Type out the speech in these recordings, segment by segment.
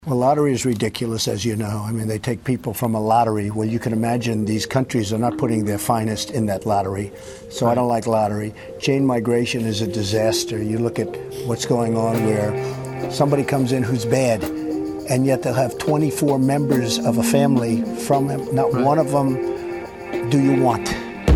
Well, lottery is ridiculous, as you know. I mean, they take people from a lottery. Well, you can imagine these countries are not putting their finest in that lottery. So I don't like lottery. Chain migration is a disaster. You look at what's going on where somebody comes in who's bad, and yet they'll have 24 members of a family from him. Not one of them do you want.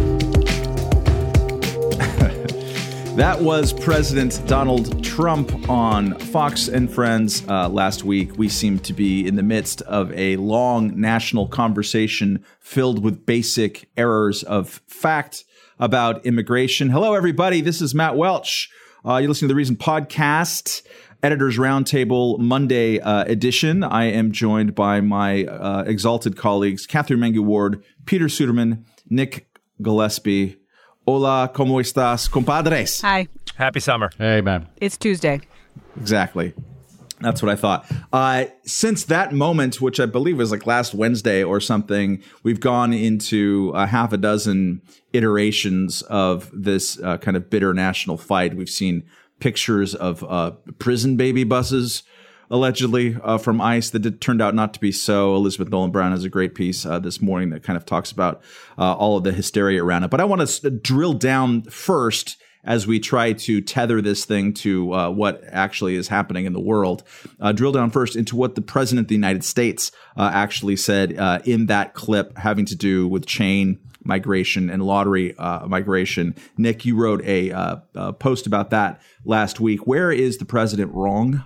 That was President Donald Trump on Fox and Friends last week. We seem to be in the midst of a long national conversation filled with basic errors of fact about immigration. Hello, everybody. This is Matt Welch. You're listening to the Reason Podcast, Editors Roundtable Monday edition. I am joined by my exalted colleagues, Catherine Mangu-Ward, Peter Suderman, Nick Gillespie. Hola, ¿cómo estás, compadres? Hi. Happy summer. Hey, man. It's Tuesday. Exactly. That's what I thought. Since that moment, which I believe was like last Wednesday or something, we've gone into half a dozen iterations of this kind of bitter national fight. We've seen pictures of prison baby buses, allegedly, from ICE that turned out not to be so. Elizabeth Nolan Brown has a great piece this morning that kind of talks about all of the hysteria around it. But I want to drill down first as we try to tether this thing to what actually is happening in the world. Drill down first into what the President of the United States actually said in that clip having to do with chain migration and lottery migration. Nick, you wrote a post about that last week. Where is the president wrong?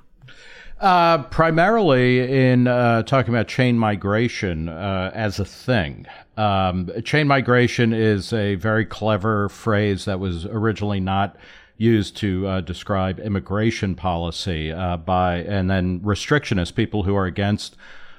Primarily in talking about chain migration as a thing. Chain migration is a very clever phrase that was originally not used to describe immigration policy and then restrictionists, people who are against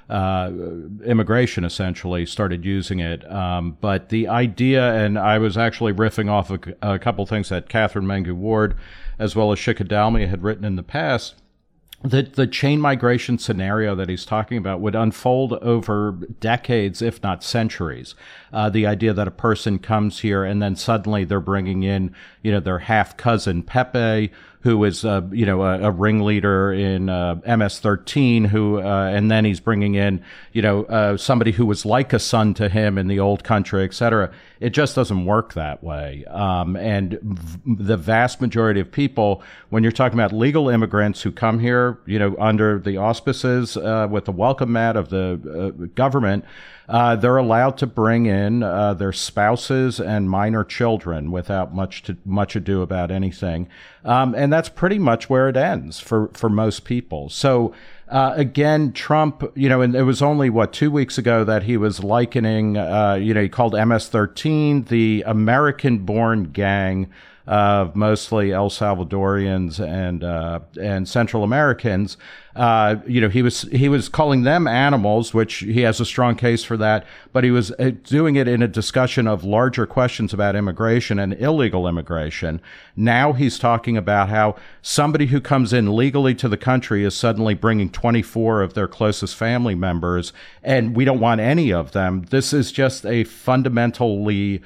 immigration essentially started using it. But the idea, and I was actually riffing off a couple things that Catherine Mangu-Ward as well as Shikha Dalmia had written in the past, that the chain migration scenario that he's talking about would unfold over decades, if not centuries. The idea that a person comes here and then suddenly they're bringing in, their half cousin Pepe, who is, a ringleader in MS-13, and then he's bringing in, somebody who was like a son to him in the old country, et cetera. It just doesn't work that way. And the vast majority of people, when you're talking about legal immigrants who come here, under the auspices with the welcome mat of the government, they're allowed to bring in their spouses and minor children without much ado about anything. And that's pretty much where it ends for most people. So again, Trump, and it was only, 2 weeks ago that he was likening, he called MS-13 the American-born gang of mostly El Salvadorians and Central Americans. He was calling them animals, which he has a strong case for that, but he was doing it in a discussion of larger questions about immigration and illegal immigration. Now he's talking about how somebody who comes in legally to the country is suddenly bringing 24 of their closest family members, and we don't want any of them. This is just a fundamentally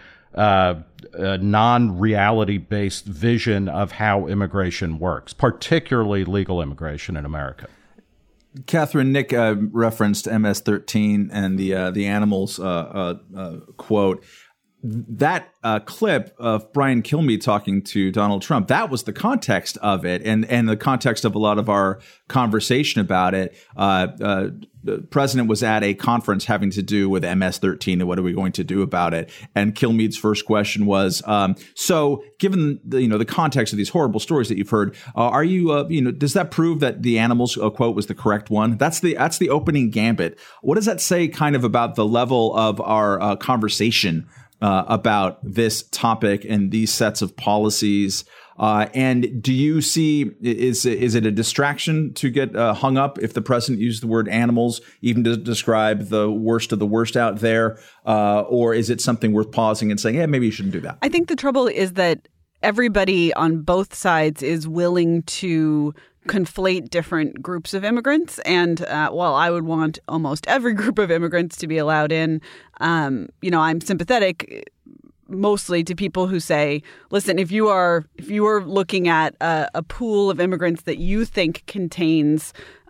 non-reality-based vision of how immigration works, particularly legal immigration in America. Catherine, Nick referenced MS-13 and the animals quote. That clip of Brian Kilmeade talking to Donald Trump, that was the context of it and the context of a lot of our conversation about it. The president was at a conference having to do with MS-13 and what are we going to do about it? And Kilmeade's first question was, so given the context of these horrible stories that you've heard, are you, does that prove that the animals quote was the correct one? That's the opening gambit. What does that say kind of about the level of our conversation about this topic and these sets of policies? And do you see, is it a distraction to get hung up if the president used the word animals, even to describe the worst of the worst out there? Or is it something worth pausing and saying, yeah, maybe you shouldn't do that? I think the trouble is that everybody on both sides is willing to conflate different groups of immigrants. And while I would want almost every group of immigrants to be allowed in, I'm sympathetic mostly to people who say, listen, if you are looking at a pool of immigrants that you think contains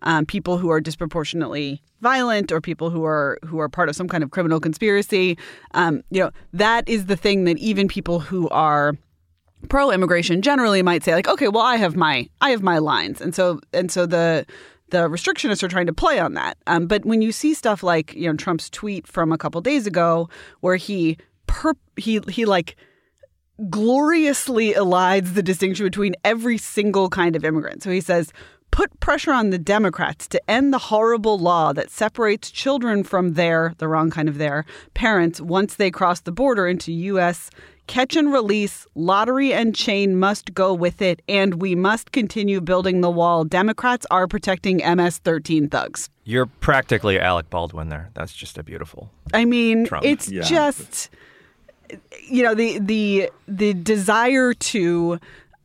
people who are disproportionately violent or people who are part of some kind of criminal conspiracy. That is the thing that even people who are pro-immigration generally might say, like, okay, well, I have my lines, and so the restrictionists are trying to play on that. But when you see stuff like Trump's tweet from a couple days ago, where he like gloriously elides the distinction between every single kind of immigrant. So he says, put pressure on the Democrats to end the horrible law that separates children from the wrong kind of their parents once they cross the border into U.S. Catch and release, lottery and chain must go with it, and we must continue building the wall. Democrats are protecting MS-13 thugs. You're practically Alec Baldwin there. That's just a beautiful Trump. It's just... the desire to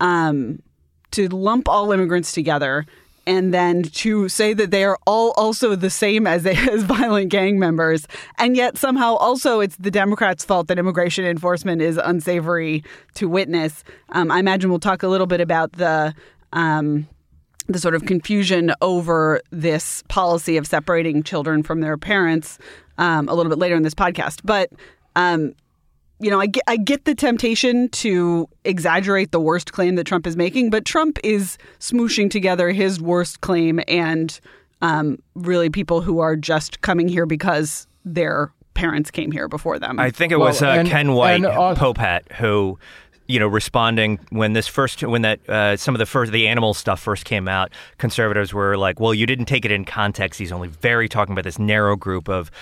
lump all immigrants together and then to say that they are all also the same as violent gang members, and yet somehow also it's the Democrats' fault that immigration enforcement is unsavory to witness. I imagine we'll talk a little bit about the sort of confusion over this policy of separating children from their parents a little bit later in this podcast, but. I get the temptation to exaggerate the worst claim that Trump is making, but Trump is smooshing together his worst claim and really people who are just coming here because their parents came here before them. I think it was Ken White, Popat, who... responding when some of the animal stuff first came out, conservatives were like, "Well, you didn't take it in context. He's only very talking about this narrow group of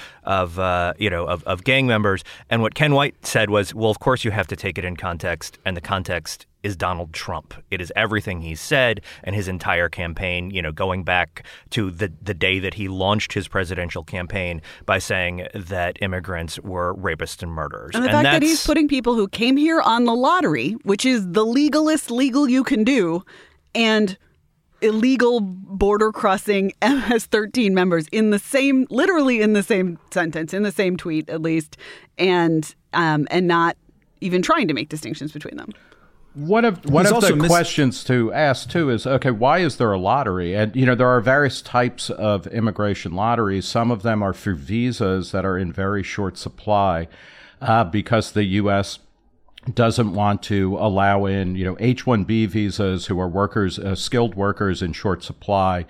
gang members." And what Ken White said was, "Well, of course you have to take it in context, and the context is Donald Trump. It is everything he said and his entire campaign, going back to the day that he launched his presidential campaign by saying that immigrants were rapists and murderers." And the fact that he's putting people who came here on the lottery, which is the legalest legal you can do, and illegal border crossing MS-13 members literally in the same sentence, in the same tweet at least, and not even trying to make distinctions between them. One of the questions to ask, too, is, okay, why is there a lottery? And, there are various types of immigration lotteries. Some of them are for visas that are in very short supply because the U.S. doesn't want to allow in, H-1B visas who are workers, skilled workers in short supply.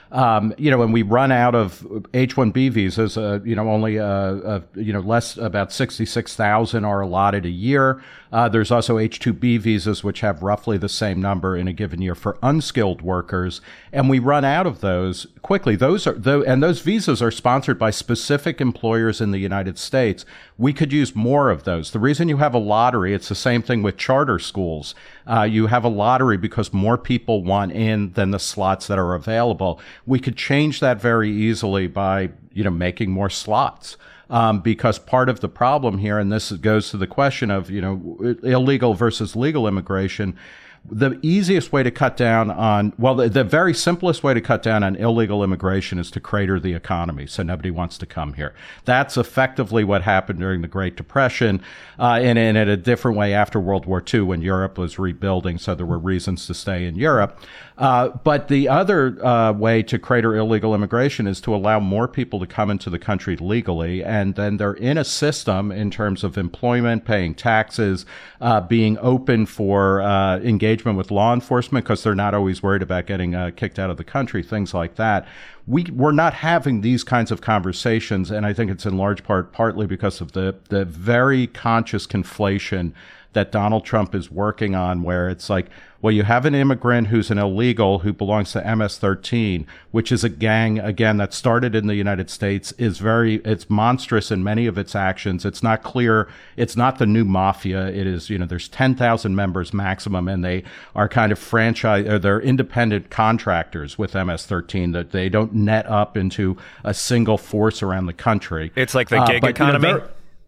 When we run out of H-1B visas, only, less, about 66,000 are allotted a year. There's also H-2B visas, which have roughly the same number in a given year for unskilled workers. And we run out of those quickly. And those visas are sponsored by specific employers in the United States. We could use more of those. The reason you have a lottery, it's the same thing with charter schools. You have a lottery because more people want in than the slots that are available. We could change that very easily by, making more slots. Because part of the problem here, and this goes to the question of, illegal versus legal immigration, the easiest way to cut down on, the very simplest way to cut down on illegal immigration is to crater the economy so nobody wants to come here. That's effectively what happened during the Great Depression, and in a different way after World War II when Europe was rebuilding, so there were reasons to stay in Europe. But the other way to crater illegal immigration is to allow more people to come into the country legally, and then they're in a system in terms of employment, paying taxes, being open for engagement with law enforcement because they're not always worried about getting kicked out of the country, things like that. We're not having these kinds of conversations, and I think it's in large part partly because of the very conscious conflation that Donald Trump is working on, where it's like, well, you have an immigrant who's an illegal who belongs to MS-13, which is a gang, again, that started in the United States, it's monstrous in many of its actions. It's not clear. It's not the new mafia. It is, there's 10,000 members maximum, and they are kind of they're independent contractors with MS-13 that they don't net up into a single force around the country. It's like the gig economy.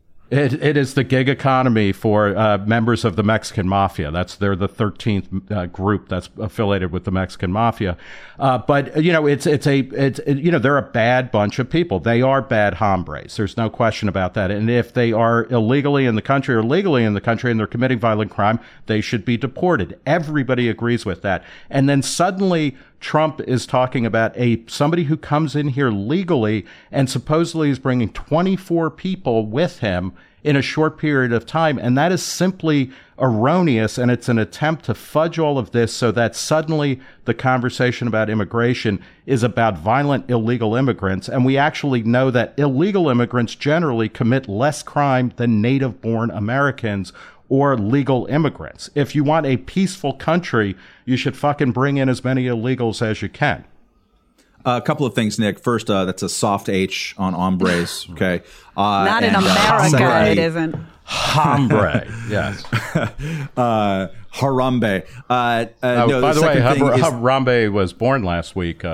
It is the gig economy for members of the Mexican mafia. They're the 13th group that's affiliated with the Mexican mafia. But they're a bad bunch of people. They are bad hombres. There's no question about that. And if they are illegally in the country or legally in the country and they're committing violent crime, they should be deported. Everybody agrees with that. And then suddenly Trump is talking about somebody who comes in here legally and supposedly is bringing 24 people with him in a short period of time. And that is simply erroneous. And it's an attempt to fudge all of this so that suddenly the conversation about immigration is about violent illegal immigrants. And we actually know that illegal immigrants generally commit less crime than native-born Americans or legal immigrants. If you want a peaceful country, you should fucking bring in as many illegals as you can. A couple of things, Nick. First, that's a soft H on hombres, okay? Not in America, it isn't. Hombre, yes. Harambe. By the way, Harambe was born last week in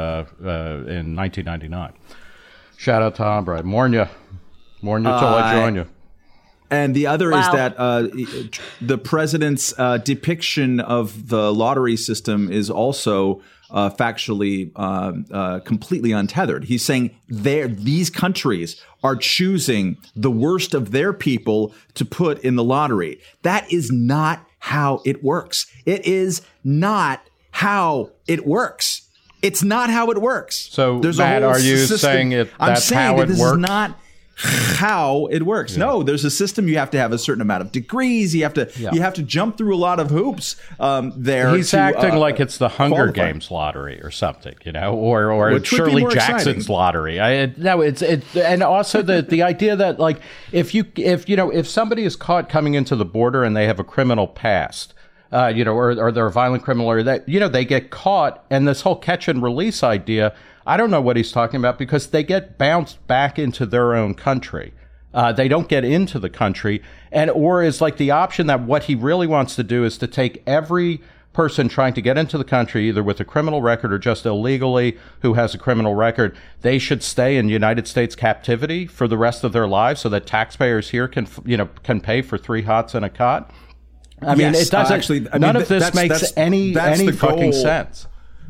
1999. Shout out to Hombre. Mourn you till I join you. And the other is that the president's depiction of the lottery system is also factually completely untethered. He's saying these countries are choosing the worst of their people to put in the lottery. That is not how it works. It is not how it works. It's not how it works. So, Matt, are you saying that's how it works? This is not how it works. Yeah. No, there's a system. You have to have a certain amount of degrees. You have to jump through a lot of hoops there. He's acting like it's the Hunger Games lottery or something, or Shirley Jackson's lottery. And also the idea that like if somebody is caught coming into the border and they have a criminal past, or they're a violent criminal, or that they get caught, and this whole catch and release idea, I don't know what he's talking about, because they get bounced back into their own country. They don't get into the country, or is like the option that what he really wants to do is to take every person trying to get into the country, either with a criminal record or just illegally, who has a criminal record, they should stay in United States captivity for the rest of their lives, so that taxpayers here can pay for 3 hots and a cot. I mean, it doesn't. None of this makes any fucking sense.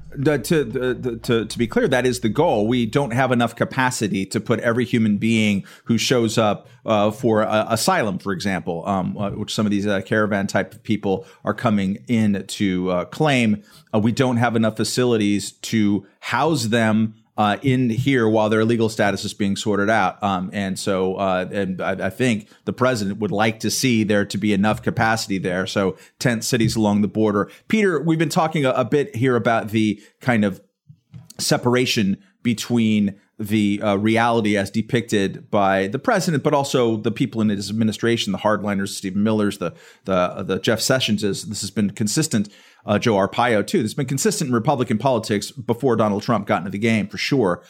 To be clear, that is the goal. We don't have enough capacity to put every human being who shows up for asylum, for example, which some of these caravan type of people are coming in to claim. We don't have enough facilities to house them in here while their legal status is being sorted out. And I think the president would like to see there to be enough capacity there. So tent cities along the border. Peter, we've been talking a bit here about the kind of separation between the reality as depicted by the president, but also the people in his administration, the hardliners, Stephen Millers, the Jeff Sessions. This has been consistent. Joe Arpaio, too. This has been consistent in Republican politics before Donald Trump got into the game, for sure.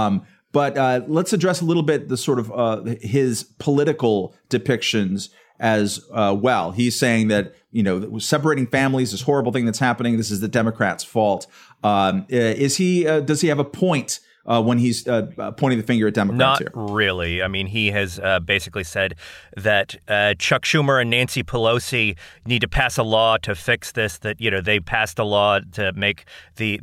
But let's address a little bit the sort of his political depictions as well. He's saying that, separating families, this horrible thing that's happening, this is the Democrats' fault. Does he have a point when he's pointing the finger at Democrats here? Not really. I mean, he has basically said that Chuck Schumer and Nancy Pelosi need to pass a law to fix this, that, they passed a law to make the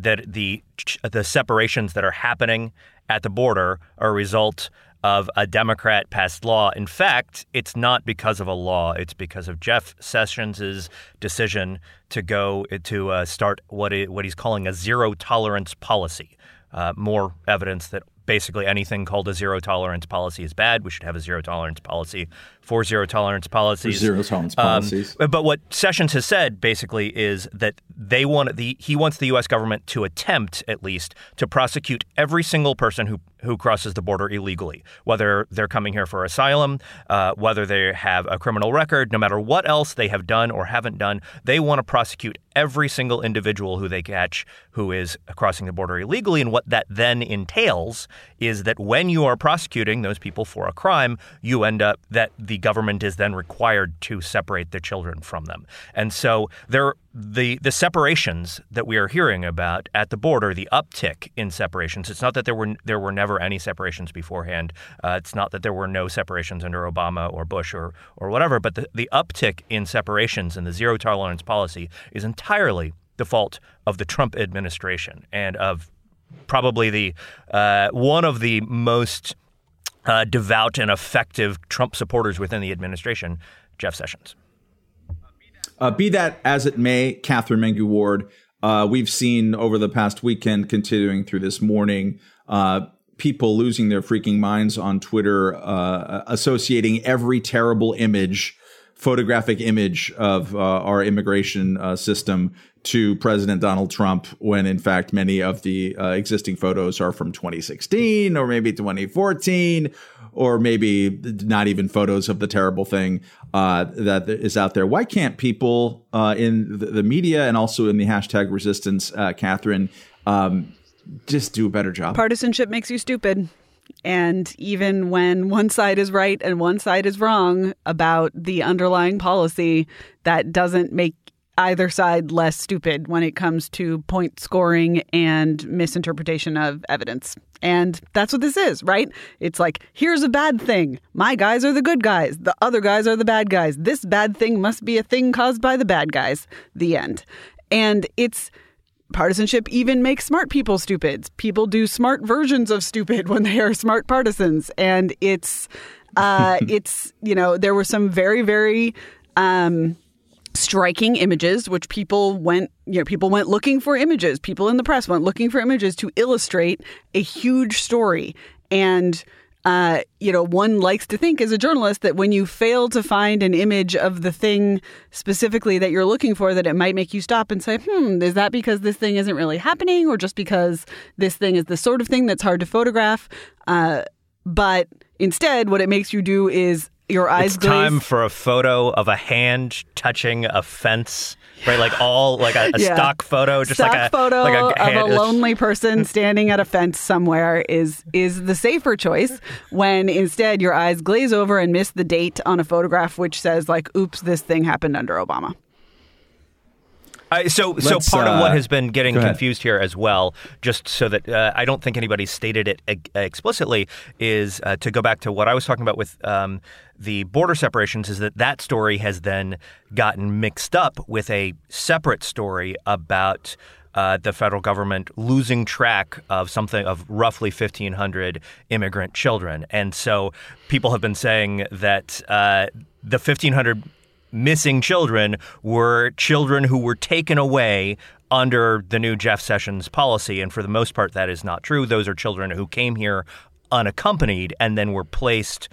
separations that are happening at the border are a result of a Democrat-passed law. In fact, it's not because of a law. It's because of Jeff Sessions' decision to go to start what he's calling a zero-tolerance policy. More evidence that basically anything called a zero-tolerance policy is bad. We should have a zero-tolerance policy for zero-tolerance policies. Zero-tolerance policies. But what Sessions has said basically is that he wants the U.S. government to attempt, at least, to prosecute every single person who crosses the border illegally, whether they're coming here for asylum, whether they have a criminal record, no matter what else they have done or haven't done. They want to prosecute every single individual who they catch who is crossing the border illegally. And what that then entails is that when you are prosecuting those people for a crime, you end up that the government is then required to separate the children from them. And so the separations that we are hearing about at the border, the uptick in separations, it's not that there were never any separations beforehand. It's not that there were no separations under Obama or Bush or whatever, but the uptick in separations and the zero tolerance policy is entirely the fault of the Trump administration and of probably the one of the most devout and effective Trump supporters within the administration, Jeff Sessions. Be that as it may, Catherine Mangu-Ward, we've seen over the past weekend, continuing through this morning, people losing their freaking minds on Twitter, associating every terrible photographic image of our immigration system to President Donald Trump, when in fact many of the existing photos are from 2016 or maybe 2014, or maybe not even photos of the terrible thing that is out there. Why can't people in the media and also in the hashtag resistance, Catherine, just do a better job? Partisanship makes you stupid. And even when one side is right and one side is wrong about the underlying policy, that doesn't make either side less stupid when it comes to point scoring and misinterpretation of evidence. And that's what this is, right? It's like, here's a bad thing. My guys are the good guys. The other guys are the bad guys. This bad thing must be a thing caused by the bad guys. The end. And partisanship even makes smart people stupid. People do smart versions of stupid when they are smart partisans. And it's there were some very, very striking images, which people went looking for images. People in the press went looking for images to illustrate a huge story. And one likes to think as a journalist that when you fail to find an image of the thing specifically that you're looking for, that it might make you stop and say, is that because this thing isn't really happening, or just because this thing is the sort of thing that's hard to photograph? But instead, what it makes you do is your eyes glaze. It's time for a photo of a hand touching a fence, right? Like a stock photo, just stock photo like a of a lonely person standing at a fence somewhere is the safer choice, when instead your eyes glaze over and miss the date on a photograph which says like, oops, this thing happened under Obama. So part of what has been getting confused here as well, just so that I don't think anybody stated it explicitly, is to go back to what I was talking about with the border separations, is that story has then gotten mixed up with a separate story about the federal government losing track of roughly 1,500 immigrant children. And so people have been saying that the 1,500 missing children were children who were taken away under the new Jeff Sessions policy. And for the most part, that is not true. Those are children who came here unaccompanied and then were placed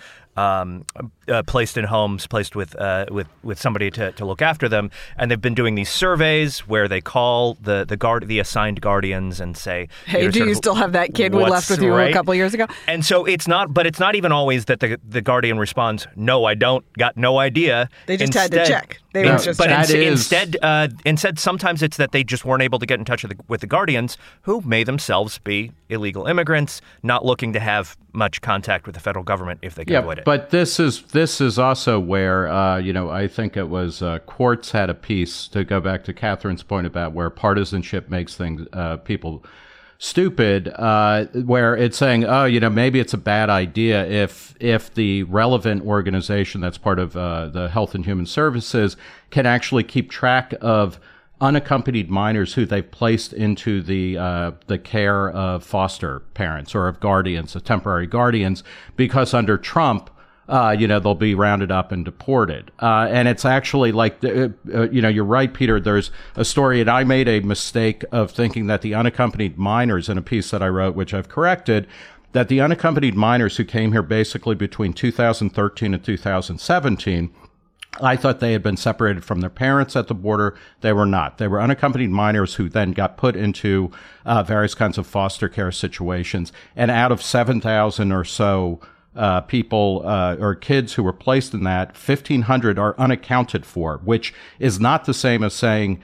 in homes, placed with somebody to look after them. And they've been doing these surveys where they call the assigned guardians and say, hey, do you still have that kid we left with you a couple years ago? And so it's not even always that the guardian responds, no, I don't, got no idea. They just had to check. Instead, sometimes it's that they just weren't able to get in touch with the guardians, who may themselves be illegal immigrants, not looking to have much contact with the federal government if they can avoid it. But this is also where I think it was Quartz had a piece, to go back to Catherine's point about where partisanship makes people stupid, where it's saying, maybe it's a bad idea if the relevant organization that's part of the Health and Human Services can actually keep track of unaccompanied minors who they've placed into the care of foster parents or of guardians, of temporary guardians, because under Trump, they'll be rounded up and deported. And it's actually like, you're right, Peter, there's a story, and I made a mistake of thinking that the unaccompanied minors, in a piece that I wrote, which I've corrected, that the unaccompanied minors who came here basically between 2013 and 2017, I thought they had been separated from their parents at the border. They were not. They were unaccompanied minors who then got put into various kinds of foster care situations. And out of 7,000 or so people or kids who were placed in that, 1,500 are unaccounted for, which is not the same as saying,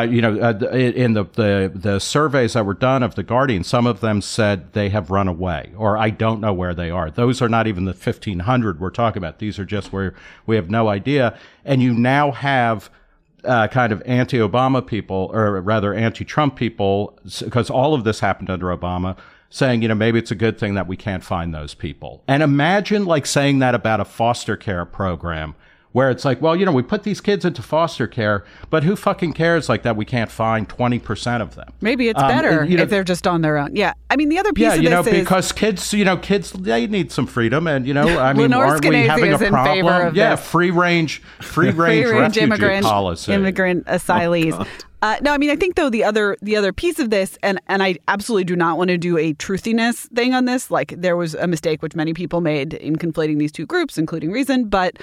in the surveys that were done of the Guardian, some of them said they have run away, or I don't know where they are. Those are not even the 1,500 we're talking about. These are just where we have no idea. And you now have kind of anti-Obama people, or rather anti-Trump people, because all of this happened under Obama, saying, maybe it's a good thing that we can't find those people. And imagine saying that about a foster care program, where it's like, well, we put these kids into foster care, but who fucking cares that we can't find 20% of them? Maybe it's better if they're just on their own. Yeah. I mean, the other piece of this is... because kids, they need some freedom, and, aren't we having a problem? Free range refugee immigrant policy. Immigrant asylees. No, I mean, I think, though, the other piece of this, and I absolutely do not want to do a truthiness thing on this. Like, there was a mistake which many people made in conflating these two groups, including Reason. But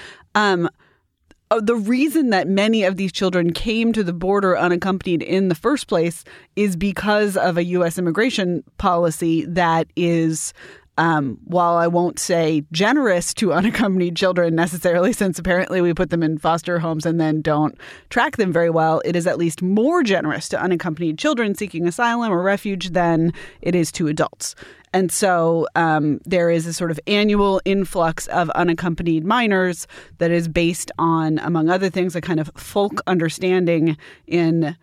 the reason that many of these children came to the border unaccompanied in the first place is because of a U.S. immigration policy that is, while I won't say generous to unaccompanied children necessarily, since apparently we put them in foster homes and then don't track them very well, it is at least more generous to unaccompanied children seeking asylum or refuge than it is to adults. And so there is a sort of annual influx of unaccompanied minors that is based on, among other things, a kind of folk understanding in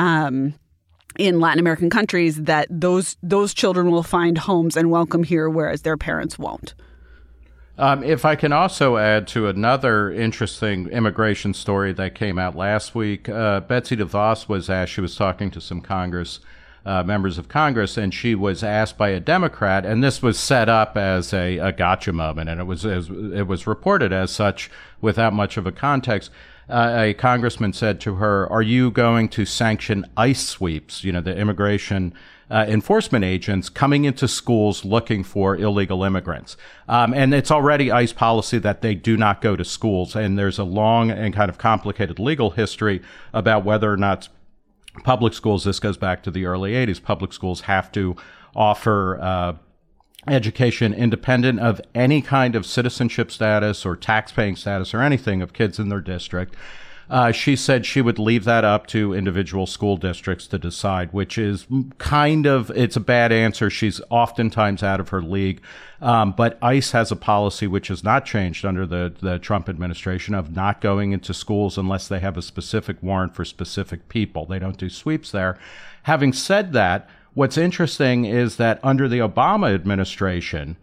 Latin American countries that those children will find homes and welcome here, whereas their parents won't. If I can also add to another interesting immigration story that came out last week, Betsy DeVos was asked, she was talking to some members of Congress, and she was asked by a Democrat, and this was set up as a gotcha moment, and it was reported as such without much of a context. A congressman said to her, "Are you going to sanction ICE sweeps, the immigration enforcement agents coming into schools looking for illegal immigrants?" And it's already ICE policy that they do not go to schools, and there's a long and kind of complicated legal history about whether or not public schools, this goes back to the early 80s, public schools have to offer education independent of any kind of citizenship status or tax-paying status or anything of kids in their district. She said she would leave that up to individual school districts to decide, which is it's a bad answer. She's oftentimes out of her league. But ICE has a policy which has not changed under the Trump administration of not going into schools unless they have a specific warrant for specific people. They don't do sweeps there. Having said that, what's interesting is that under the Obama administration,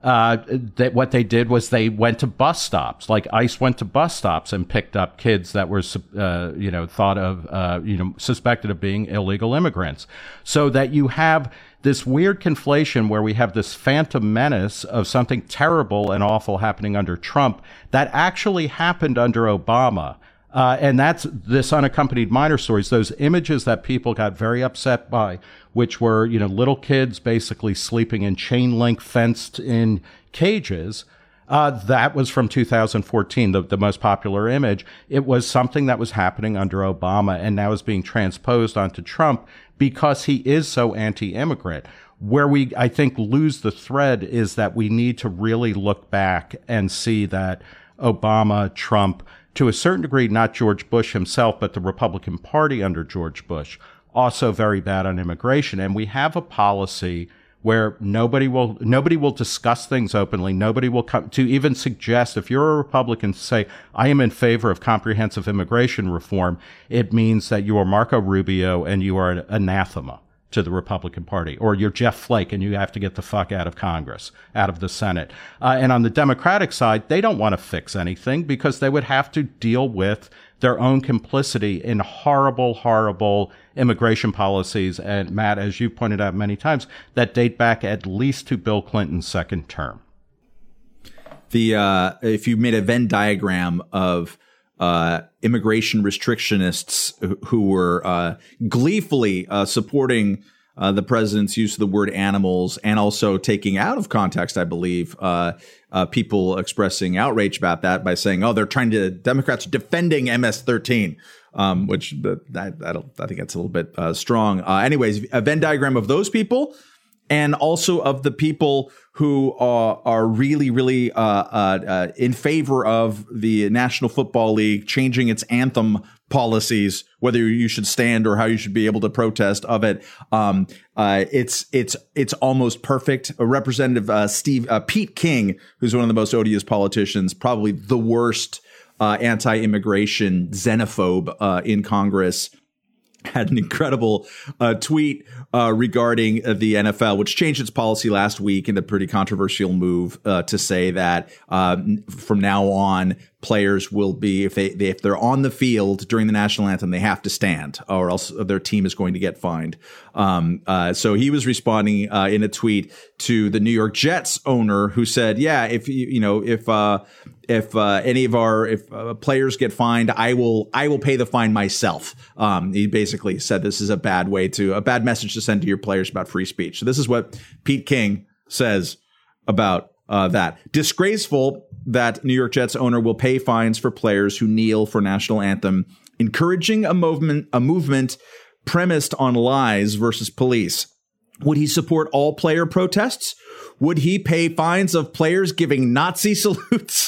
that what they did was they went to bus stops, like ICE went to bus stops and picked up kids that were, thought of, suspected of being illegal immigrants. So that you have this weird conflation where we have this phantom menace of something terrible and awful happening under Trump that actually happened under Obama. And that's this unaccompanied minor stories, those images that people got very upset by, which were, little kids basically sleeping in chain link fenced in cages. That was from 2014, the most popular image. It was something that was happening under Obama and now is being transposed onto Trump because he is so anti-immigrant. Where we, I think, lose the thread is that we need to really look back and see that Obama, Trump, to a certain degree, not George Bush himself, but the Republican Party under George Bush, also very bad on immigration. And we have a policy where nobody will discuss things openly. Nobody will come to even suggest, if you're a Republican, to say, I am in favor of comprehensive immigration reform, it means that you are Marco Rubio and you are an anathema to the Republican Party, or you're Jeff Flake and you have to get the fuck out of Congress, out of the Senate. And on the Democratic side, they don't want to fix anything because they would have to deal with their own complicity in horrible, horrible immigration policies. And Matt, as you pointed out many times, that date back at least to Bill Clinton's second term. If you made a Venn diagram of immigration restrictionists who were gleefully supporting the president's use of the word animals and also taking out of context, I believe, people expressing outrage about that by saying, oh, Democrats are defending MS-13, which I think that's a little bit strong. Anyways, a Venn diagram of those people and also of the people who are really, really in favor of the National Football League changing its anthem policies, whether you should stand or how you should be able to protest of it. It's almost perfect. Representative Pete King, who's one of the most odious politicians, probably the worst anti-immigration xenophobe in Congress, had an incredible tweet regarding the NFL, which changed its policy last week in a pretty controversial move to say that from now on, players will be, if they're on the field during the national anthem, they have to stand, or else their team is going to get fined. So he was responding in a tweet to the New York Jets owner, who said, "Yeah, if any of our players get fined, I will pay the fine myself." He basically said this is a bad message to send to your players about free speech. So this is what Pete King says about that. "Disgraceful that New York Jets owner will pay fines for players who kneel for national anthem, encouraging a movement premised on lies versus police. Would he support all player protests? Would he pay fines of players giving Nazi salutes?"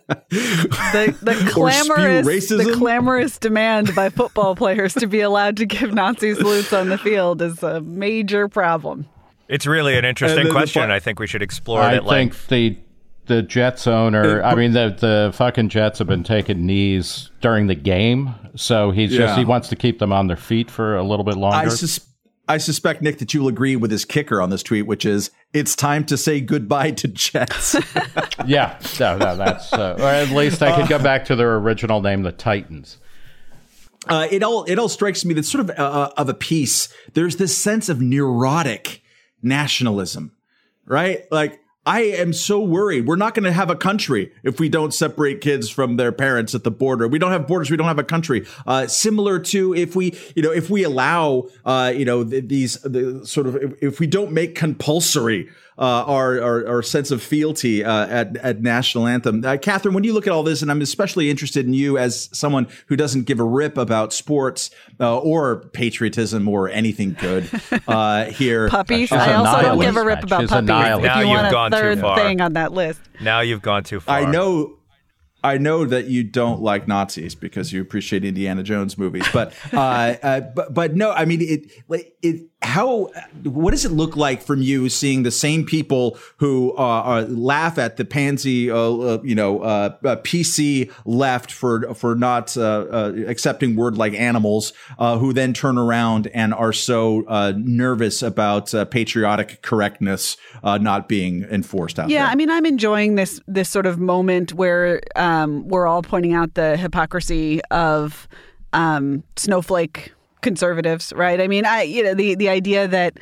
The clamorous demand by football players to be allowed to give Nazi salutes on the field is a major problem. It's really an interesting question. I think we should explore it at length. I think the Jets owner, the fucking Jets have been taking knees during the game, so he wants to keep them on their feet for a little bit longer. I suspect, Nick, that you will agree with his kicker on this tweet, which is, "It's time to say goodbye to Jets." Yeah, no, that's or at least I could go back to their original name, the Titans. It all strikes me that sort of a piece. There's this sense of neurotic nationalism, right? Like, I am so worried. We're not going to have a country if we don't separate kids from their parents at the border. We don't have borders. We don't have a country. Similar to if we allow, if we don't make compulsory our sense of fealty at national anthem. Catherine, when you look at all this, and I'm especially interested in you as someone who doesn't give a rip about sports or patriotism or anything good here. Puppies. I also don't give a rip about puppies. Now you've gone too far. Thing on that list. Now you've gone too far. I know that you don't like Nazis because you appreciate Indiana Jones movies, but no, I mean what does it look like from you seeing the same people who laugh at the pansy, PC left for not accepting word like animals, who then turn around and are so nervous about patriotic correctness not being enforced out there? Yeah, I mean, I'm enjoying this sort of moment where we're all pointing out the hypocrisy of snowflake conservatives, right? I mean, the idea that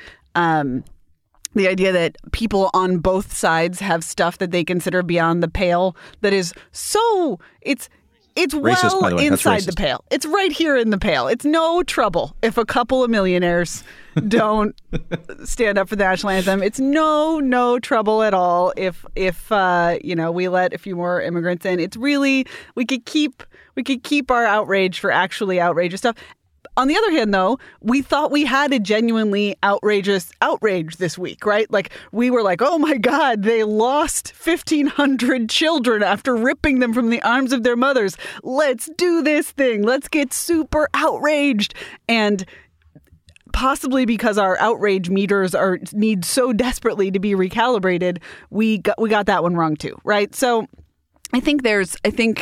people on both sides have stuff that they consider beyond the pale that is so it's racist, well inside the pale. It's right here in the pale. It's no trouble if a couple of millionaires don't stand up for the national anthem. It's no trouble at all if we let a few more immigrants in. It's really we could keep our outrage for actually outrageous stuff. On the other hand, though, we thought we had a genuinely outrageous outrage this week, right? Like, we were like, oh, my God, they lost 1,500 children after ripping them from the arms of their mothers. Let's do this thing. Let's get super outraged. And possibly because our outrage meters need so desperately to be recalibrated, we got that one wrong, too, right? So I think there's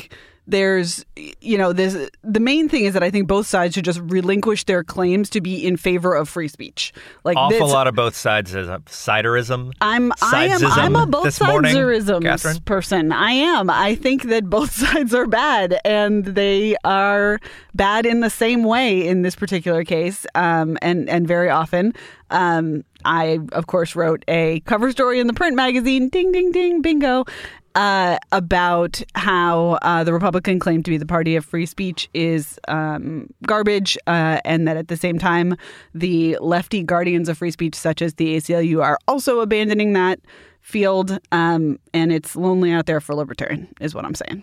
the main thing is that I think both sides should just relinquish their claims to be in favor of free speech. Like, awful lot of both sides is a siderism. I'm a both siderism person. I am. I think that both sides are bad, and they are bad in the same way in this particular case, and very often. I, of course, wrote a cover story in the print magazine, ding, ding, ding, bingo, about how the Republican claim to be the party of free speech is garbage, and that at the same time, the lefty guardians of free speech, such as the ACLU, are also abandoning that field, and it's lonely out there for libertarian, is what I'm saying.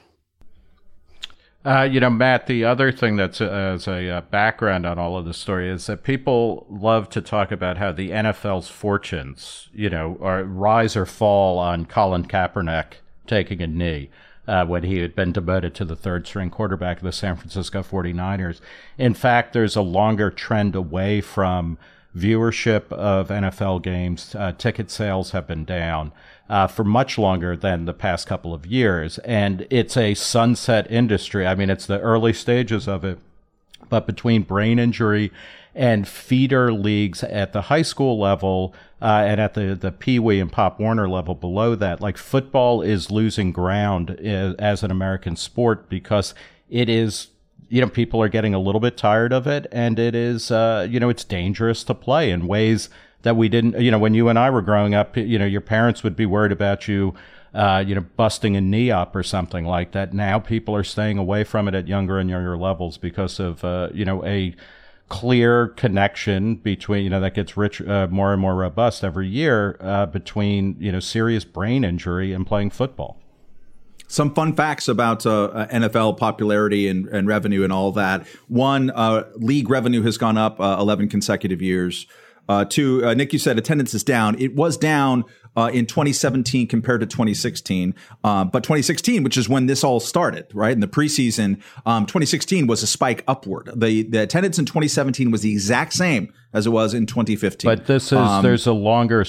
Matt, the other thing that's as a background on all of this story is that people love to talk about how the NFL's fortunes, are rise or fall on Colin Kaepernick taking a knee when he had been demoted to the third-string quarterback of the San Francisco 49ers. In fact, there's a longer trend away from viewership of NFL games. Ticket sales have been down for much longer than the past couple of years, and it's a sunset industry. I mean, it's the early stages of it. but between brain injury and feeder leagues at the high school level and at the Pee Wee and Pop Warner level below that, like football is losing ground as an American sport because it is, people are getting a little bit tired of it, and it is, it's dangerous to play in ways that we didn't, when you and I were growing up, your parents would be worried about you, busting a knee up or something like that. Now people are staying away from it at younger and younger levels because of, a clear connection between, that gets more and more robust every year between, serious brain injury and playing football. Some fun facts about NFL popularity and revenue and all that. One, league revenue has gone up 11 consecutive years. Two, Nick, you said attendance is down. It was down in 2017 compared to 2016. But 2016, which is when this all started, right? In the preseason, 2016 was a spike upward. The attendance in 2017 was the exact same as it was in 2015. But this is there's a longer,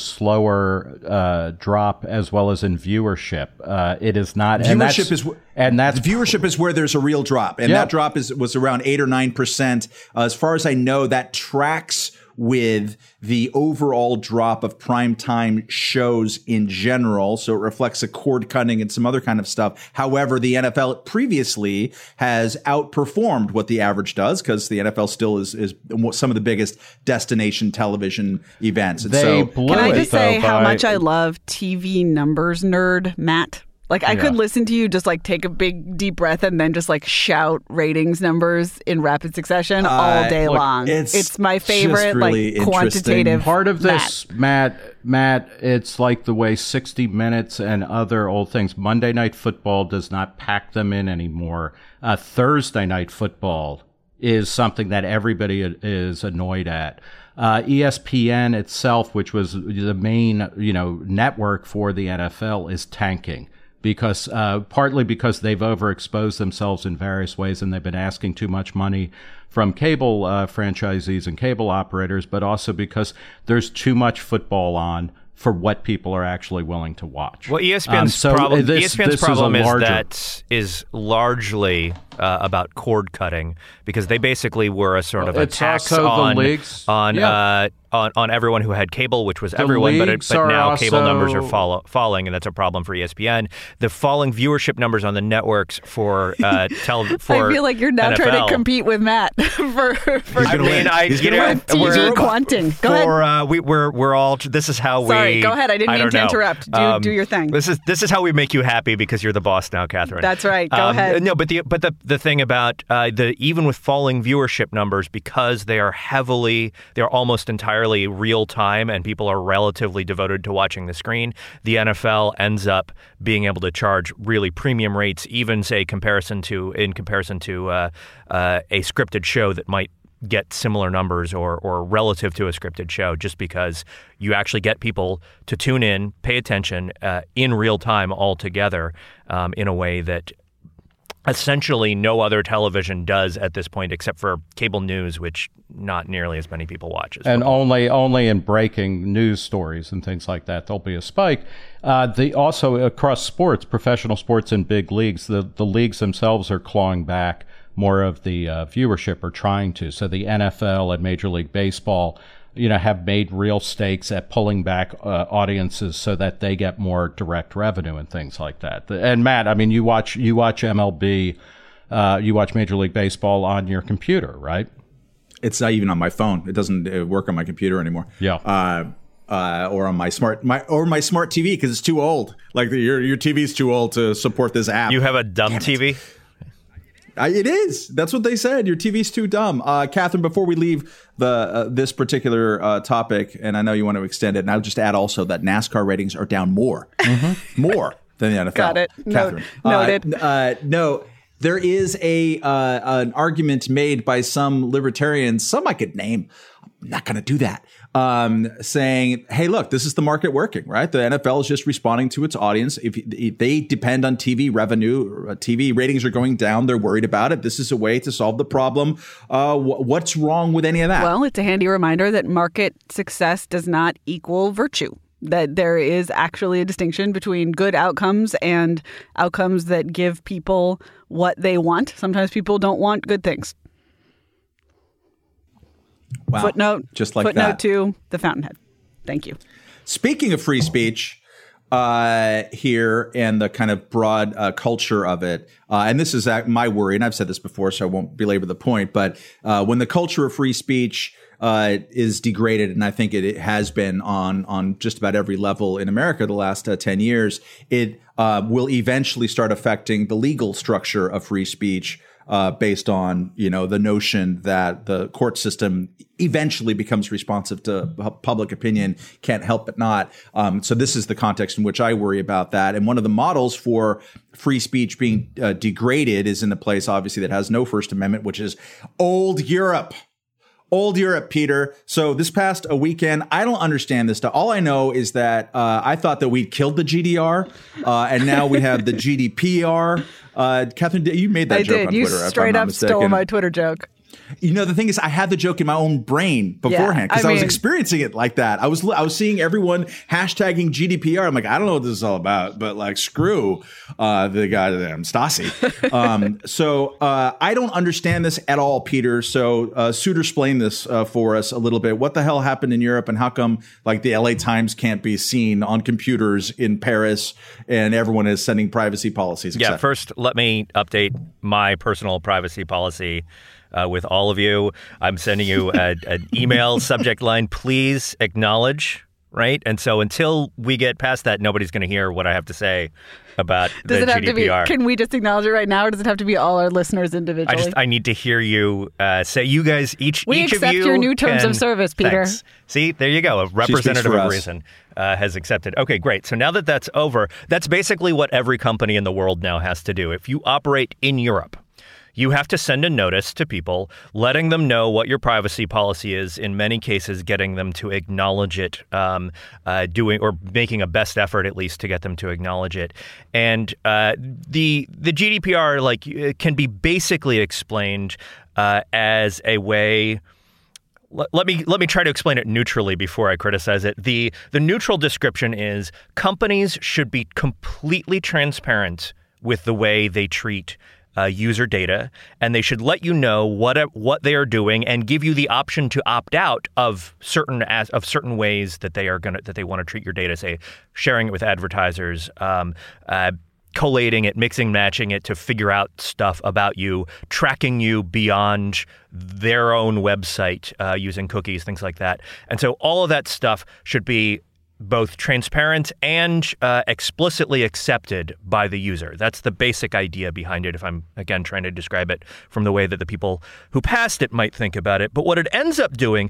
slower drop as well as in viewership. It is not viewership is where there's a real drop, and that drop was around 8 or 9%. As far as I know, that tracks with the overall drop of primetime shows in general. So it reflects a cord cutting and some other kind of stuff. However, the NFL previously has outperformed what the average does because the NFL still is some of the biggest destination television events. And can I just say how much I love TV numbers nerd Matt? Like, I could listen to you just, like, take a big, deep breath and then just, like, shout ratings numbers in rapid succession all day long. It's my favorite, really quantitative. Part of this, Matt, it's like the way 60 Minutes and other old things. Monday Night Football does not pack them in anymore. Thursday Night Football is something that everybody is annoyed at. ESPN itself, which was the main, network for the NFL, is tanking. Because partly because they've overexposed themselves in various ways and they've been asking too much money from cable franchisees and cable operators, but also because there's too much football on for what people are actually willing to watch. Well, ESPN's problem is largely about cord cutting because they basically were a sort of a tax on everyone who had cable, which was everyone, but now cable numbers are falling, and that's a problem for ESPN. The falling viewership numbers on the networks for I feel like you're now NFL. trying to compete with Matt for TV quanting. Go ahead. We're all. This is how we. Sorry, go ahead. I didn't mean to interrupt. Do your thing. This is how we make you happy because you're the boss now, Catherine. That's right. Go ahead. No, but the thing about even with falling viewership numbers, because they are almost entirely real time and people are relatively devoted to watching the screen, the NFL ends up being able to charge really premium rates, even say in comparison to a scripted show that might get similar numbers or relative to a scripted show, just because you actually get people to tune in, pay attention in real time all together in a way that essentially no other television does at this point, except for cable news, which not nearly as many people watch. And only in breaking news stories and things like that, there'll be a spike. Also across sports, professional sports and big leagues, the leagues themselves are clawing back more of the viewership, or trying to. So the NFL and Major League Baseball have made real stakes at pulling back audiences so that they get more direct revenue and things like that. And Matt, I mean, you watch MLB, you watch Major League Baseball on your computer, right? It's not even on my phone. It doesn't work on my computer anymore. Yeah. Or on my smart TV because it's too old. Like your TV's too old to support this app. You have a dumb TV? It is. That's what they said. Your TV's too dumb. Catherine, before we leave this particular topic, and I know you want to extend it, and I'll just add also that NASCAR ratings are down more than the NFL. Got it. Catherine. Noted. No, there is an argument made by some libertarians, some I could name. I'm not going to do that. Saying, hey, look, this is the market working, right? The NFL is just responding to its audience. If they depend on TV revenue, TV ratings are going down, they're worried about it. This is a way to solve the problem. What's wrong with any of that? Well, it's a handy reminder that market success does not equal virtue. That there is actually a distinction between good outcomes and outcomes that give people what they want. Sometimes people don't want good things. Wow. Footnote. Just like footnote that. to the Fountainhead. Thank you. Speaking of free speech here and the kind of broad culture of it, and this is my worry, and I've said this before, so I won't belabor the point, but when the culture of free speech is degraded, and I think it has been on just about every level in America the last 10 years, it will eventually start affecting the legal structure of free speech based on, the notion that the court system eventually becomes responsive to public opinion, can't help but not. So this is the context in which I worry about that. And one of the models for free speech being degraded is in a place, obviously, that has no First Amendment, which is old Europe. Old Europe, Peter. So this past weekend, I don't understand this stuff. All I know is that I thought that we'd killed the GDR, and now we have the GDPR. Catherine, you made that joke on Twitter. You straight up stole my Twitter joke. The thing is, I had the joke in my own brain beforehand because I was experiencing it like that. I was seeing everyone hashtagging GDPR. I'm like, I don't know what this is all about, but like, screw the guy Stasi. So I don't understand this at all, Peter. So Suter, explain this for us a little bit. What the hell happened in Europe, and how come like the LA Times can't be seen on computers in Paris, and everyone is sending privacy policies? Yeah, first, let me update my personal privacy policy. With all of you, I'm sending you an email subject line, please acknowledge, right? And so until we get past that, nobody's going to hear what I have to say about the GDPR. Can we just acknowledge it right now, or does it have to be all our listeners individually? I need to hear you say, you guys, each of you. We accept your new terms of service, Peter. Thanks. See, there you go. A representative of reason has accepted. Okay, great. So now that that's over, that's basically what every company in the world now has to do. If you operate in Europe, you have to send a notice to people, letting them know what your privacy policy is, in many cases getting them to acknowledge it, doing or making a best effort at least to get them to acknowledge it. And the GDPR can be basically explained as a way. Let me try to explain it neutrally before I criticize it. The neutral description is companies should be completely transparent with the way they treat user data, and they should let you know what they are doing and give you the option to opt out of certain ways that they want to treat your data, say sharing it with advertisers, collating it, mixing, matching it to figure out stuff about you, tracking you beyond their own website using cookies, things like that. And so all of that stuff should be both transparent and explicitly accepted by the user. That's the basic idea behind it, if I'm, again, trying to describe it from the way that the people who passed it might think about it. But what it ends up doing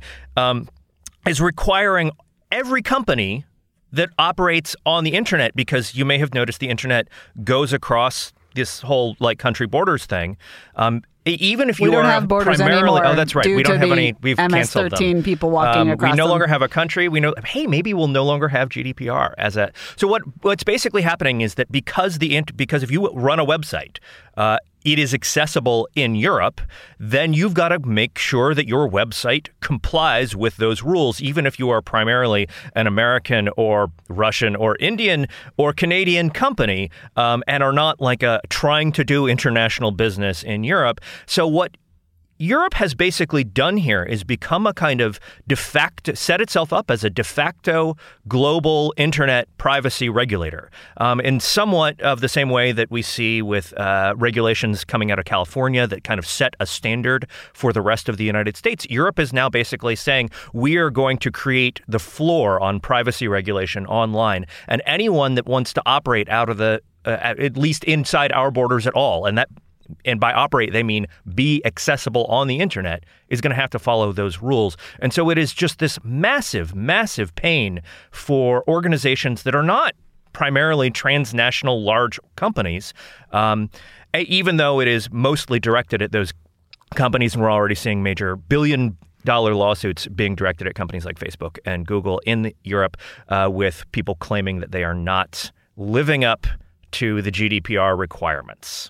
is requiring every company that operates on the internet, because you may have noticed the internet goes across this whole country borders thing. Even if you don't have borders anymore. Oh, that's right. We don't have any. We've canceled them. MS-13 people walking across. We no longer have a country. We know. Hey, maybe we'll no longer have GDPR as a. So what's basically happening is that because if you run a website, it is accessible in Europe, then you've got to make sure that your website complies with those rules, even if you are primarily an American or Russian or Indian or Canadian company, and are not trying to do international business in Europe. So what Europe has basically done here is become a kind of set itself up as a de facto global internet privacy regulator, in somewhat of the same way that we see with regulations coming out of California that kind of set a standard for the rest of the United States. Europe is now basically saying we are going to create the floor on privacy regulation online, and anyone that wants to operate out of at least inside our borders at all, and by operate, they mean be accessible on the internet, is going to have to follow those rules. And so it is just this massive, massive pain for organizations that are not primarily transnational large companies, even though it is mostly directed at those companies. And we're already seeing major billion-dollar lawsuits being directed at companies like Facebook and Google in Europe, with people claiming that they are not living up to the GDPR requirements.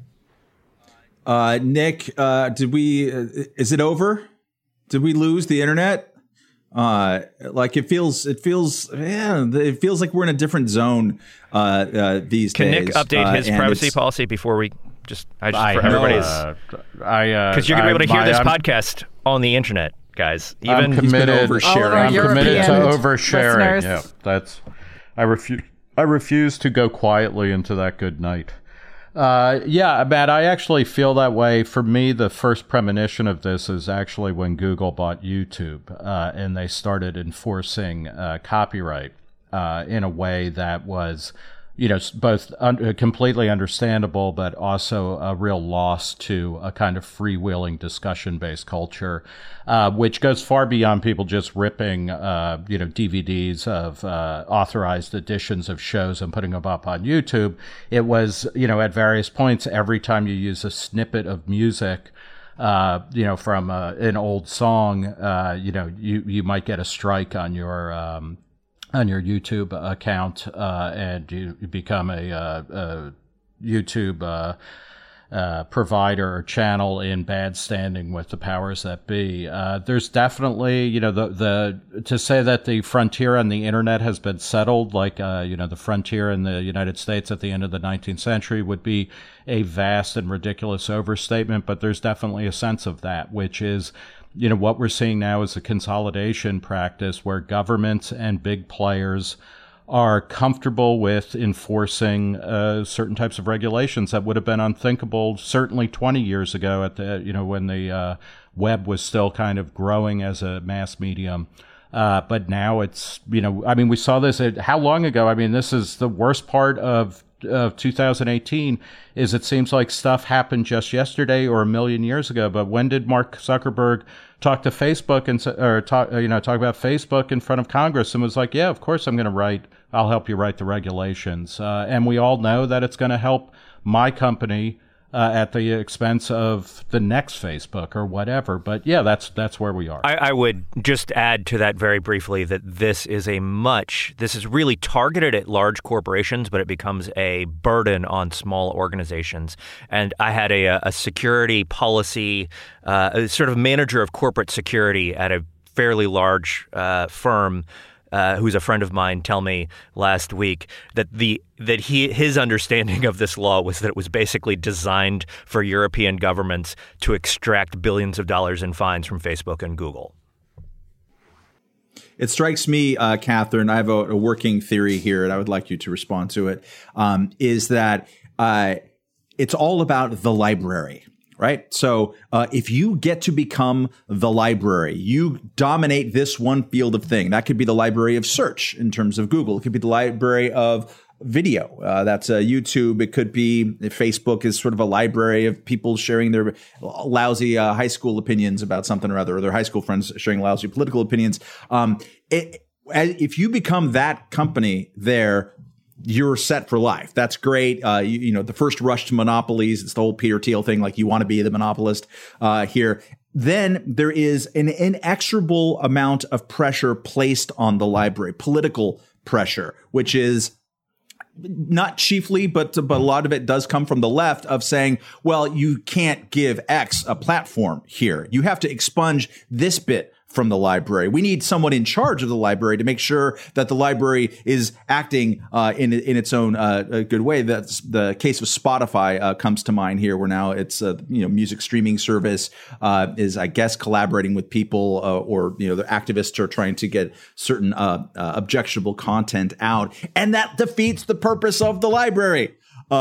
Nick, is it over? Did we lose the internet? It feels like we're in a different zone these days. Can Nick update his privacy policy before we for everybody's? Because you're going to be able to hear this podcast on the internet. guys. I'm committed. I'm committed to oversharing. Listeners. Yeah, I refuse to go quietly into that good night. Yeah, Matt, I actually feel that way. For me, the first premonition of this is actually when Google bought YouTube, and they started enforcing copyright in a way that was, both completely understandable, but also a real loss to a kind of freewheeling discussion-based culture, which goes far beyond people just ripping, DVDs of authorized editions of shows and putting them up on YouTube. It was, at various points, every time you use a snippet of music, from an old song, you might get a strike on your YouTube account, and you become a YouTube provider or channel in bad standing with the powers that be. There's definitely, to say that the frontier on the internet has been settled, like, the frontier in the United States at the end of the 19th century would be a vast and ridiculous overstatement, but there's definitely a sense of that, which is, what we're seeing now is a consolidation practice where governments and big players are comfortable with enforcing certain types of regulations that would have been unthinkable certainly 20 years ago at the, when the web was still kind of growing as a mass medium. But now it's, we saw this how long ago? This is the worst part of 2018 is it seems like stuff happened just yesterday or a million years ago. But when did Mark Zuckerberg talk to Facebook talk about Facebook in front of Congress and was like, yeah, of course I'll help you write the regulations. And we all know that it's going to help my company at the expense of the next Facebook or whatever. But yeah, that's where we are. I would just add to that very briefly that this is really targeted at large corporations, but it becomes a burden on small organizations. And I had a security policy, sort of manager of corporate security at a fairly large firm, who's a friend of mine, tell me last week that his understanding of this law was that it was basically designed for European governments to extract billions of dollars in fines from Facebook and Google. It strikes me, Catherine, I have a working theory here, and I would like you to respond to it, is that it's all about the library. Right. So if you get to become the library, you dominate this one field of thing. That could be the library of search in terms of Google. It could be the library of video. That's YouTube. It could be Facebook is sort of a library of people sharing their lousy high school opinions about something or other, or their high school friends sharing lousy political opinions. If you become that company there, you're set for life. That's great. The first rush to monopolies, it's the whole Peter Thiel thing, like you want to be the monopolist here. Then there is an inexorable amount of pressure placed on the library, political pressure, which is not chiefly, but a lot of it does come from the left of saying, well, you can't give X a platform here. You have to expunge this bit from the library. We need someone in charge of the library to make sure that the library is acting in its own good way. That's the case of Spotify comes to mind here, where now it's music streaming service is, I guess, collaborating with people or the activists are trying to get certain objectionable content out, and that defeats the purpose of the library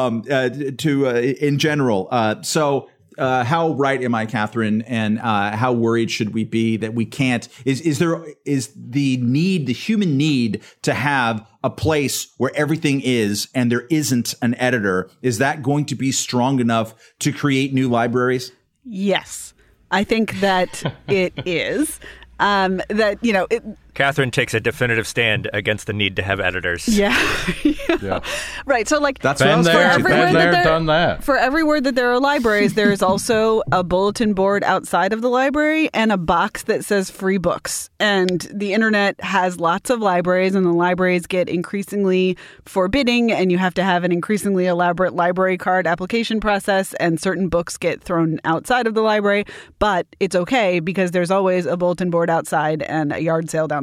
in general. So. How right am I, Catherine? And how worried should we be that we can't? Is the human need to have a place where everything is and there isn't an editor? Is that going to be strong enough to create new libraries? Yes, I think that it is. Catherine takes a definitive stand against the need to have editors. Yeah. Right. So that's for every word that there are libraries, there is also a bulletin board outside of the library and a box that says free books. And the internet has lots of libraries, and the libraries get increasingly forbidding, and you have to have an increasingly elaborate library card application process, and certain books get thrown outside of the library. But it's okay because there's always a bulletin board outside and a yard sale down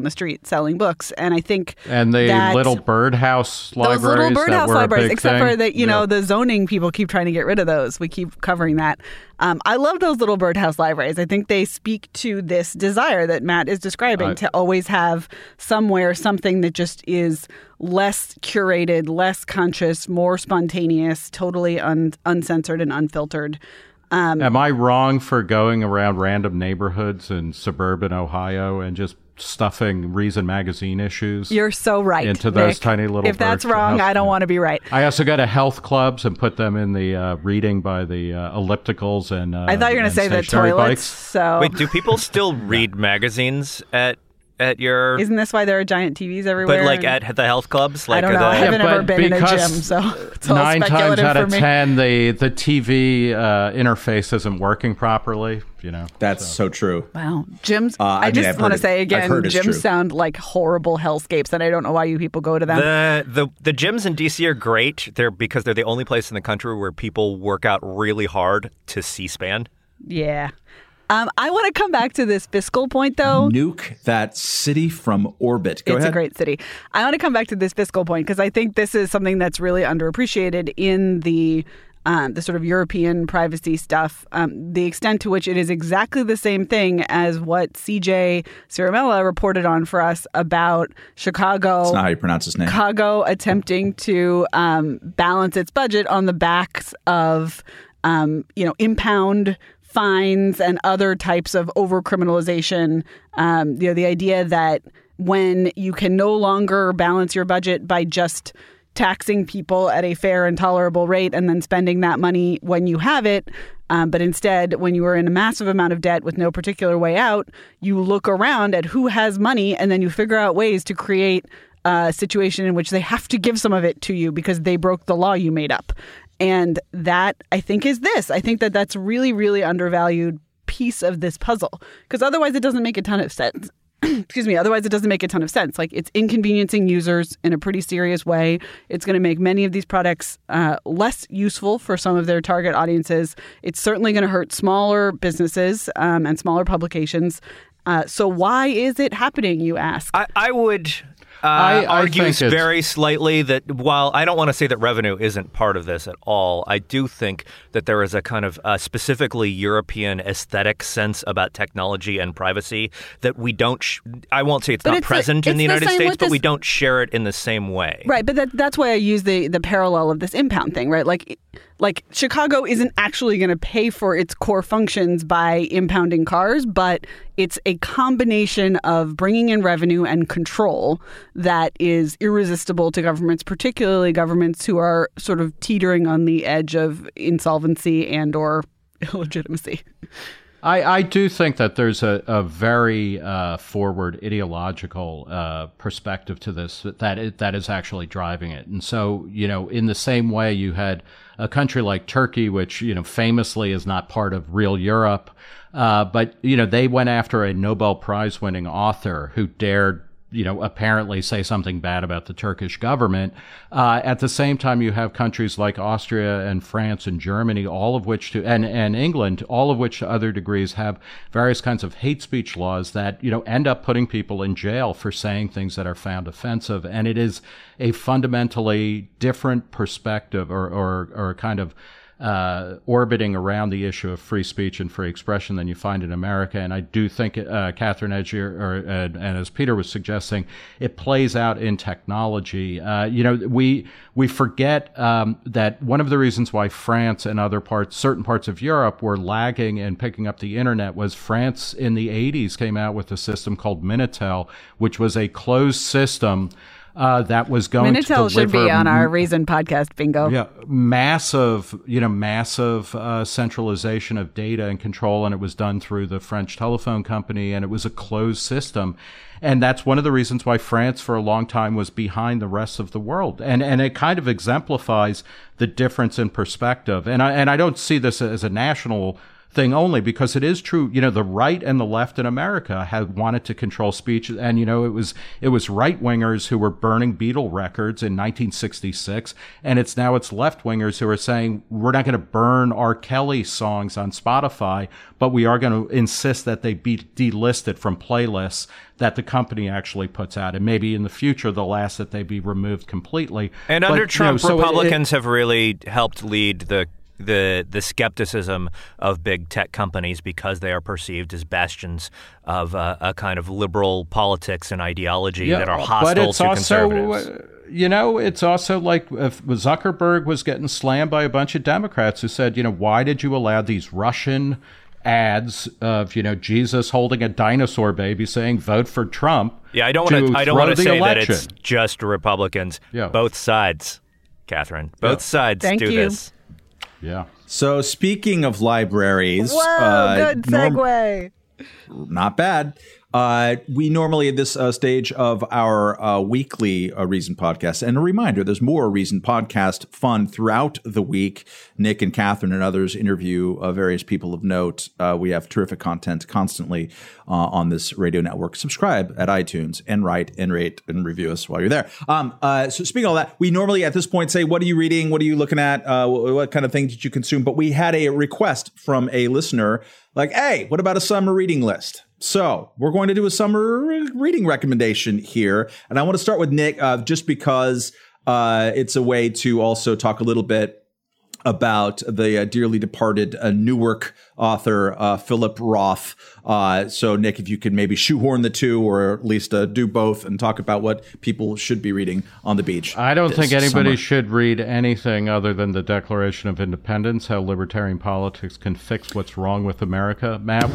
the street selling books. And I think the little birdhouse libraries. Those little birdhouse libraries, except thing. for that, the zoning people keep trying to get rid of those. We keep covering that. I love those little birdhouse libraries. I think they speak to this desire that Matt is describing to always have somewhere something that just is less curated, less conscious, more spontaneous, totally uncensored and unfiltered. Am I wrong for going around random neighborhoods in suburban Ohio and just stuffing Reason magazine issues? You're so right, into those Nick. tiny little. If that's wrong, I don't want to be right. I also go to health clubs and put them in the reading by the ellipticals and. I thought you were going to say the toilets. Bikes. So wait, do people still read magazines at your? Isn't this why there are giant TVs everywhere? But at the health clubs, I don't know. I haven't ever been in a gym, so it's all 9 times out of for me. 10, the TV interface isn't working properly. That's so true. Wow, gyms. I just want to say again, gyms sound like horrible hellscapes, and I don't know why you people go to them. The gyms in DC are great. Because they're the only place in the country where people work out really hard to C-SPAN. Yeah. I want to come back to this fiscal point, though. Nuke that city from orbit. Go ahead. It's a great city. I want to come back to this fiscal point because I think this is something that's really underappreciated in the sort of European privacy stuff, the extent to which it is exactly the same thing as what CJ Ciaramella reported on for us about Chicago. That's not how you pronounce his name. Chicago attempting to balance its budget on the backs of, impound fines and other types of over-criminalization. The idea that when you can no longer balance your budget by just taxing people at a fair and tolerable rate and then spending that money when you have it, but instead, when you are in a massive amount of debt with no particular way out, you look around at who has money and then you figure out ways to create a situation in which they have to give some of it to you because they broke the law you made up. And that, I think, is this. I think that that's really, really undervalued piece of this puzzle because otherwise it doesn't make a ton of sense. Excuse me. Otherwise, it doesn't make a ton of sense. Like, it's inconveniencing users in a pretty serious way. It's going to make many of these products less useful for some of their target audiences. It's certainly going to hurt smaller businesses and smaller publications. So why is it happening, you ask? I would argue very slightly that while I don't want to say that revenue isn't part of this at all, I do think that there is a kind of specifically European aesthetic sense about technology and privacy that we don't, I won't say it's not present in the United States, but we don't share it in the same way. Right, but that's why I use the parallel of this impound thing, right? Like Chicago isn't actually going to pay for its core functions by impounding cars, but it's a combination of bringing in revenue and control that is irresistible to governments, particularly governments who are sort of teetering on the edge of insolvency and or illegitimacy. I do think that there's a very forward ideological perspective to this that is actually driving it. And so, in the same way you had a country like Turkey, which, famously is not part of real Europe, but, they went after a Nobel Prize winning author who dared, apparently say something bad about the Turkish government. At the same time, you have countries like Austria and France and Germany, all of which and England, all of which to other degrees have various kinds of hate speech laws that, end up putting people in jail for saying things that are found offensive. And it is a fundamentally different perspective or kind of orbiting around the issue of free speech and free expression than you find in America. And I do think, Catherine, and as Peter was suggesting, it plays out in technology. We forget that one of the reasons why France and certain parts of Europe were lagging in picking up the internet was France in the 80s came out with a system called Minitel, which was a closed system that was going to deliver. Minitel should be on our Reason podcast bingo. Yeah, massive centralization of data and control, and it was done through the French telephone company, and it was a closed system. And that's one of the reasons why France for a long time was behind the rest of the world. And it kind of exemplifies the difference in perspective. And I don't see this as a national thing only, because it is true, the right and the left in America have wanted to control speech. And, it was right wingers who were burning Beatle records in 1966. And it's left wingers who are saying, we're not going to burn R. Kelly songs on Spotify, but we are going to insist that they be delisted from playlists that the company actually puts out. And maybe in the future, they'll ask that they be removed completely. And under Trump, Republicans have really helped lead the skepticism of big tech companies, because they are perceived as bastions of a kind of liberal politics and ideology that are hostile to conservatives. It's also like if Zuckerberg was getting slammed by a bunch of Democrats who said, why did you allow these Russian ads of, Jesus holding a dinosaur baby saying vote for Trump? Yeah, I don't want to say election. That it's just Republicans. Yeah. Both sides, Catherine. Both sides do this. Yeah. So speaking of libraries, good segue. Not bad. We normally at this stage of our weekly Reason podcast, and a reminder, there's more Reason podcast fun throughout the week. Nick and Catherine and others interview various people of note. We have terrific content constantly on this radio network. Subscribe at iTunes and write and rate and review us while you're there. So speaking of all that, we normally at this point say, what are you reading? What are you looking at? What kind of thing did you consume? But we had a request from a listener like, hey, what about a summer reading list? So we're going to do a summer reading recommendation here. And I want to start with Nick, just because it's a way to also talk a little bit about the dearly departed Newark author, Philip Roth. So, Nick, if you could maybe shoehorn the two, or at least do both, and talk about what people should be reading on the beach. I don't think anybody should read anything other than the Declaration of Independence, how libertarian politics can fix what's wrong with America. Matt,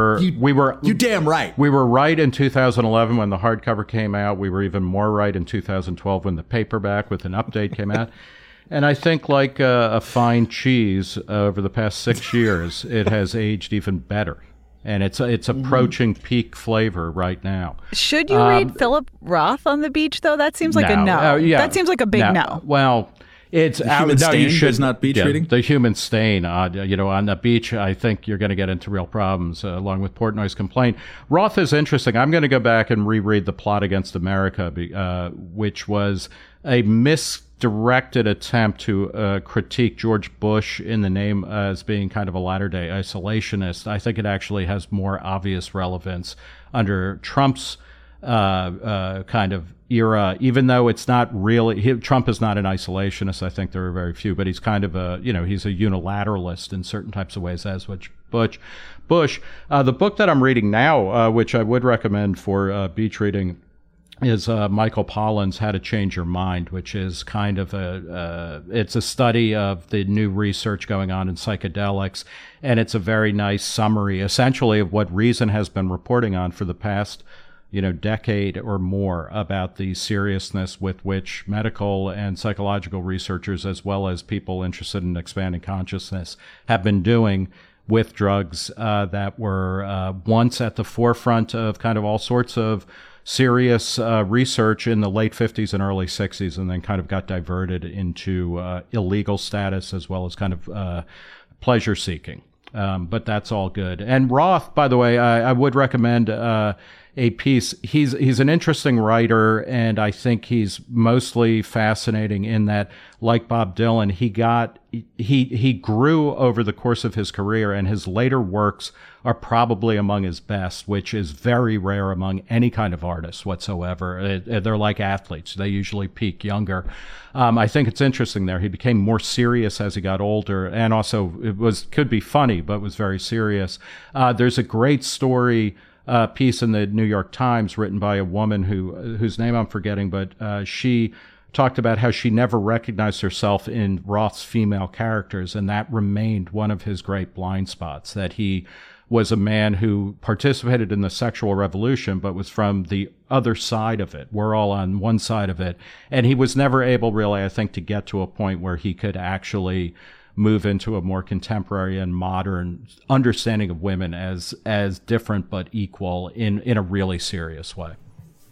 you damn right. We were right in 2011 when the hardcover came out. We were even more right in 2012 when the paperback with an update came out. And I think, like a fine cheese, over the past 6 years, it has aged even better. And it's approaching peak flavor right now. Should you read Philip Roth on the beach, though? That seems like a no. That seems like a big no. Well, it's the human stain is not beach reading. The human stain, on the beach, I think you're going to get into real problems, along with Portnoy's complaint. Roth is interesting. I'm going to go back and reread The Plot Against America, which was a misdirected attempt to critique George Bush in the name as being kind of a latter-day isolationist. I think it actually has more obvious relevance under Trump's kind of era, even though it's not really, Trump is not an isolationist. I think there are very few, but he's kind of he's a unilateralist in certain types of ways, as which Bush. The book that I'm reading now, which I would recommend for beach reading, is Michael Pollan's How to Change Your Mind, which is kind of it's a study of the new research going on in psychedelics, and it's a very nice summary, essentially, of what Reason has been reporting on for the past decade or more, about the seriousness with which medical and psychological researchers, as well as people interested in expanding consciousness, have been doing with drugs that were once at the forefront of kind of all sorts of serious research in the late 50s and early 60s, and then kind of got diverted into illegal status, as well as kind of pleasure seeking. But that's all good. And Roth, by the way, I would recommend a piece. He's an interesting writer, and I think he's mostly fascinating in that, like Bob Dylan, he grew over the course of his career, and his later works are probably among his best, which is very rare among any kind of artist whatsoever. They're like athletes. They usually peak younger. I think it's interesting there. He became more serious as he got older, and also could be funny, but was very serious. There's a great story piece in the New York Times written by a woman whose name I'm forgetting, but she talked about how she never recognized herself in Roth's female characters, and that remained one of his great blind spots, that he was a man who participated in the sexual revolution, but was from the other side of it. We're all on one side of it. And he was never able, really, I think, to get to a point where he could actually move into a more contemporary and modern understanding of women as different but equal in a really serious way.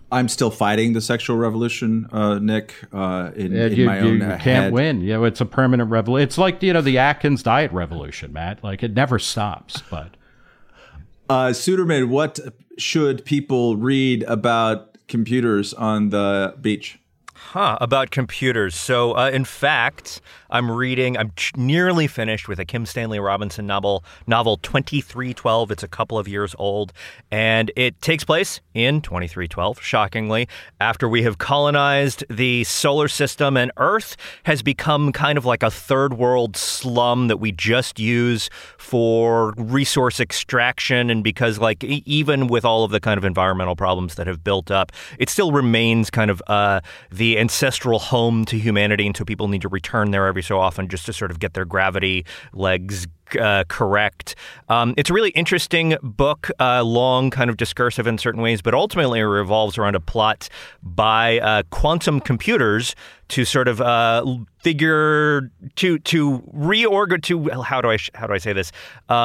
I'm still fighting the sexual revolution, Nick, in my own head. You can't win. It's a permanent revolution. It's like, the Atkins diet revolution, Matt. Like, it never stops. But Suderman, what should people read about computers on the beach? About computers. So, in fact, I'm nearly finished with a Kim Stanley Robinson novel 2312. It's a couple of years old, and it takes place in 2312, shockingly, after we have colonized the solar system, and Earth has become kind of like a third world slum that we just use for resource extraction. And because, like, even with all of the kind of environmental problems that have built up, it still remains kind of the ancestral home to humanity, and so people need to return there every so often just to sort of get their gravity legs correct. It's a really interesting book, long, kind of discursive in certain ways, but ultimately it revolves around a plot by quantum computers to sort of figure to reorganize to how do I say this?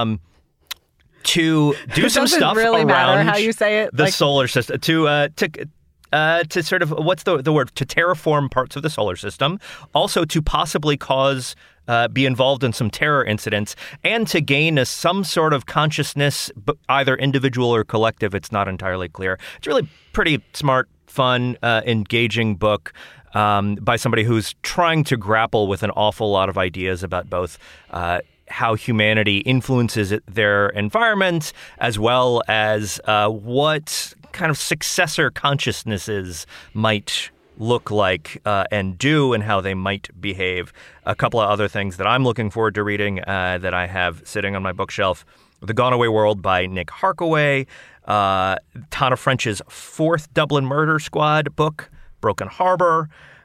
To do some stuff really around how you say it, the solar system to sort of, what's the word, to terraform parts of the solar system, also to possibly be involved in some terror incidents, and to gain some sort of consciousness, either individual or collective. It's not entirely clear. It's a really pretty smart, fun, engaging book by somebody who's trying to grapple with an awful lot of ideas about both how humanity influences their environment, as well as what kind of successor consciousnesses might look like and do, and how they might behave. A couple of other things that I'm looking forward to reading that I have sitting on my bookshelf: The Gone Away World by Nick Harkaway, Tana French's fourth Dublin Murder Squad book, Broken Harbor,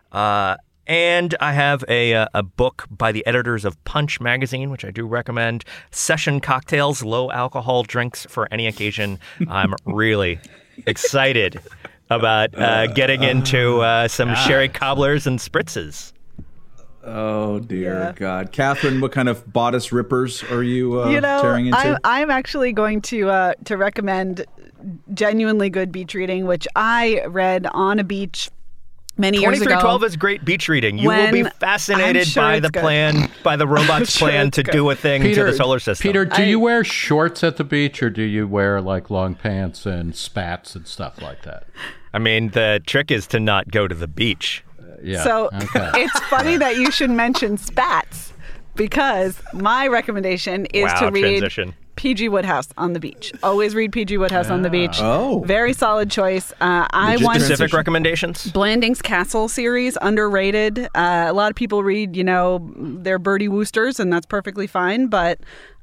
and I have a book by the editors of Punch magazine, which I do recommend, Session Cocktails, Low Alcohol Drinks for Any Occasion. I'm really excited about getting into some sherry cobblers and spritzes. Oh, dear God. Catherine, what kind of bodice rippers are you tearing into? I'm actually going to recommend genuinely good beach reading, which I read on a beach many years ago. 2312 is great beach reading. You will be fascinated by the plan, by the robot's plan to do a thing to the solar system. Peter, do you wear shorts at the beach, or do you wear like long pants and spats and stuff like that? I mean, the trick is to not go to the beach. Yeah. So it's funny that you should mention spats, because my recommendation is to read P.G. Wodehouse on the beach. Always read P.G. Wodehouse on the beach. Oh. Very solid choice. I want specific recommendations. Blanding's Castle series, underrated. A lot of people read, their Bertie Woosters, and that's perfectly fine. But,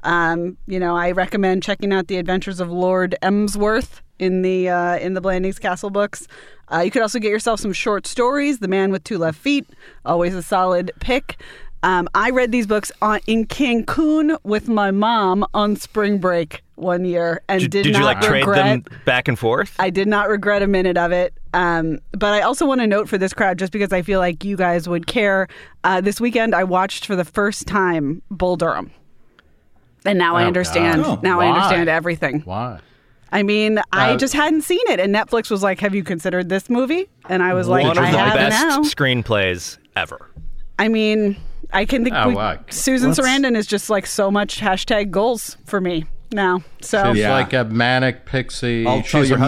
I recommend checking out The Adventures of Lord Emsworth in the Blanding's Castle books. You could also get yourself some short stories. The Man with Two Left Feet, always a solid pick. I read these books in Cancun with my mom on spring break one year, and did not regret. Did you trade them back and forth? I did not regret a minute of it. But I also want to note for this crowd, just because I feel like you guys would care, this weekend I watched for the first time Bull Durham, and now I understand. God. Now Why? I understand everything. Why? I mean, I just hadn't seen it, and Netflix was like, "Have you considered this movie?" And I was like, "One of the best screenplays ever." I mean, I can think Susan Sarandon is just like so much #goals for me now. So she's like a manic pixie. She's a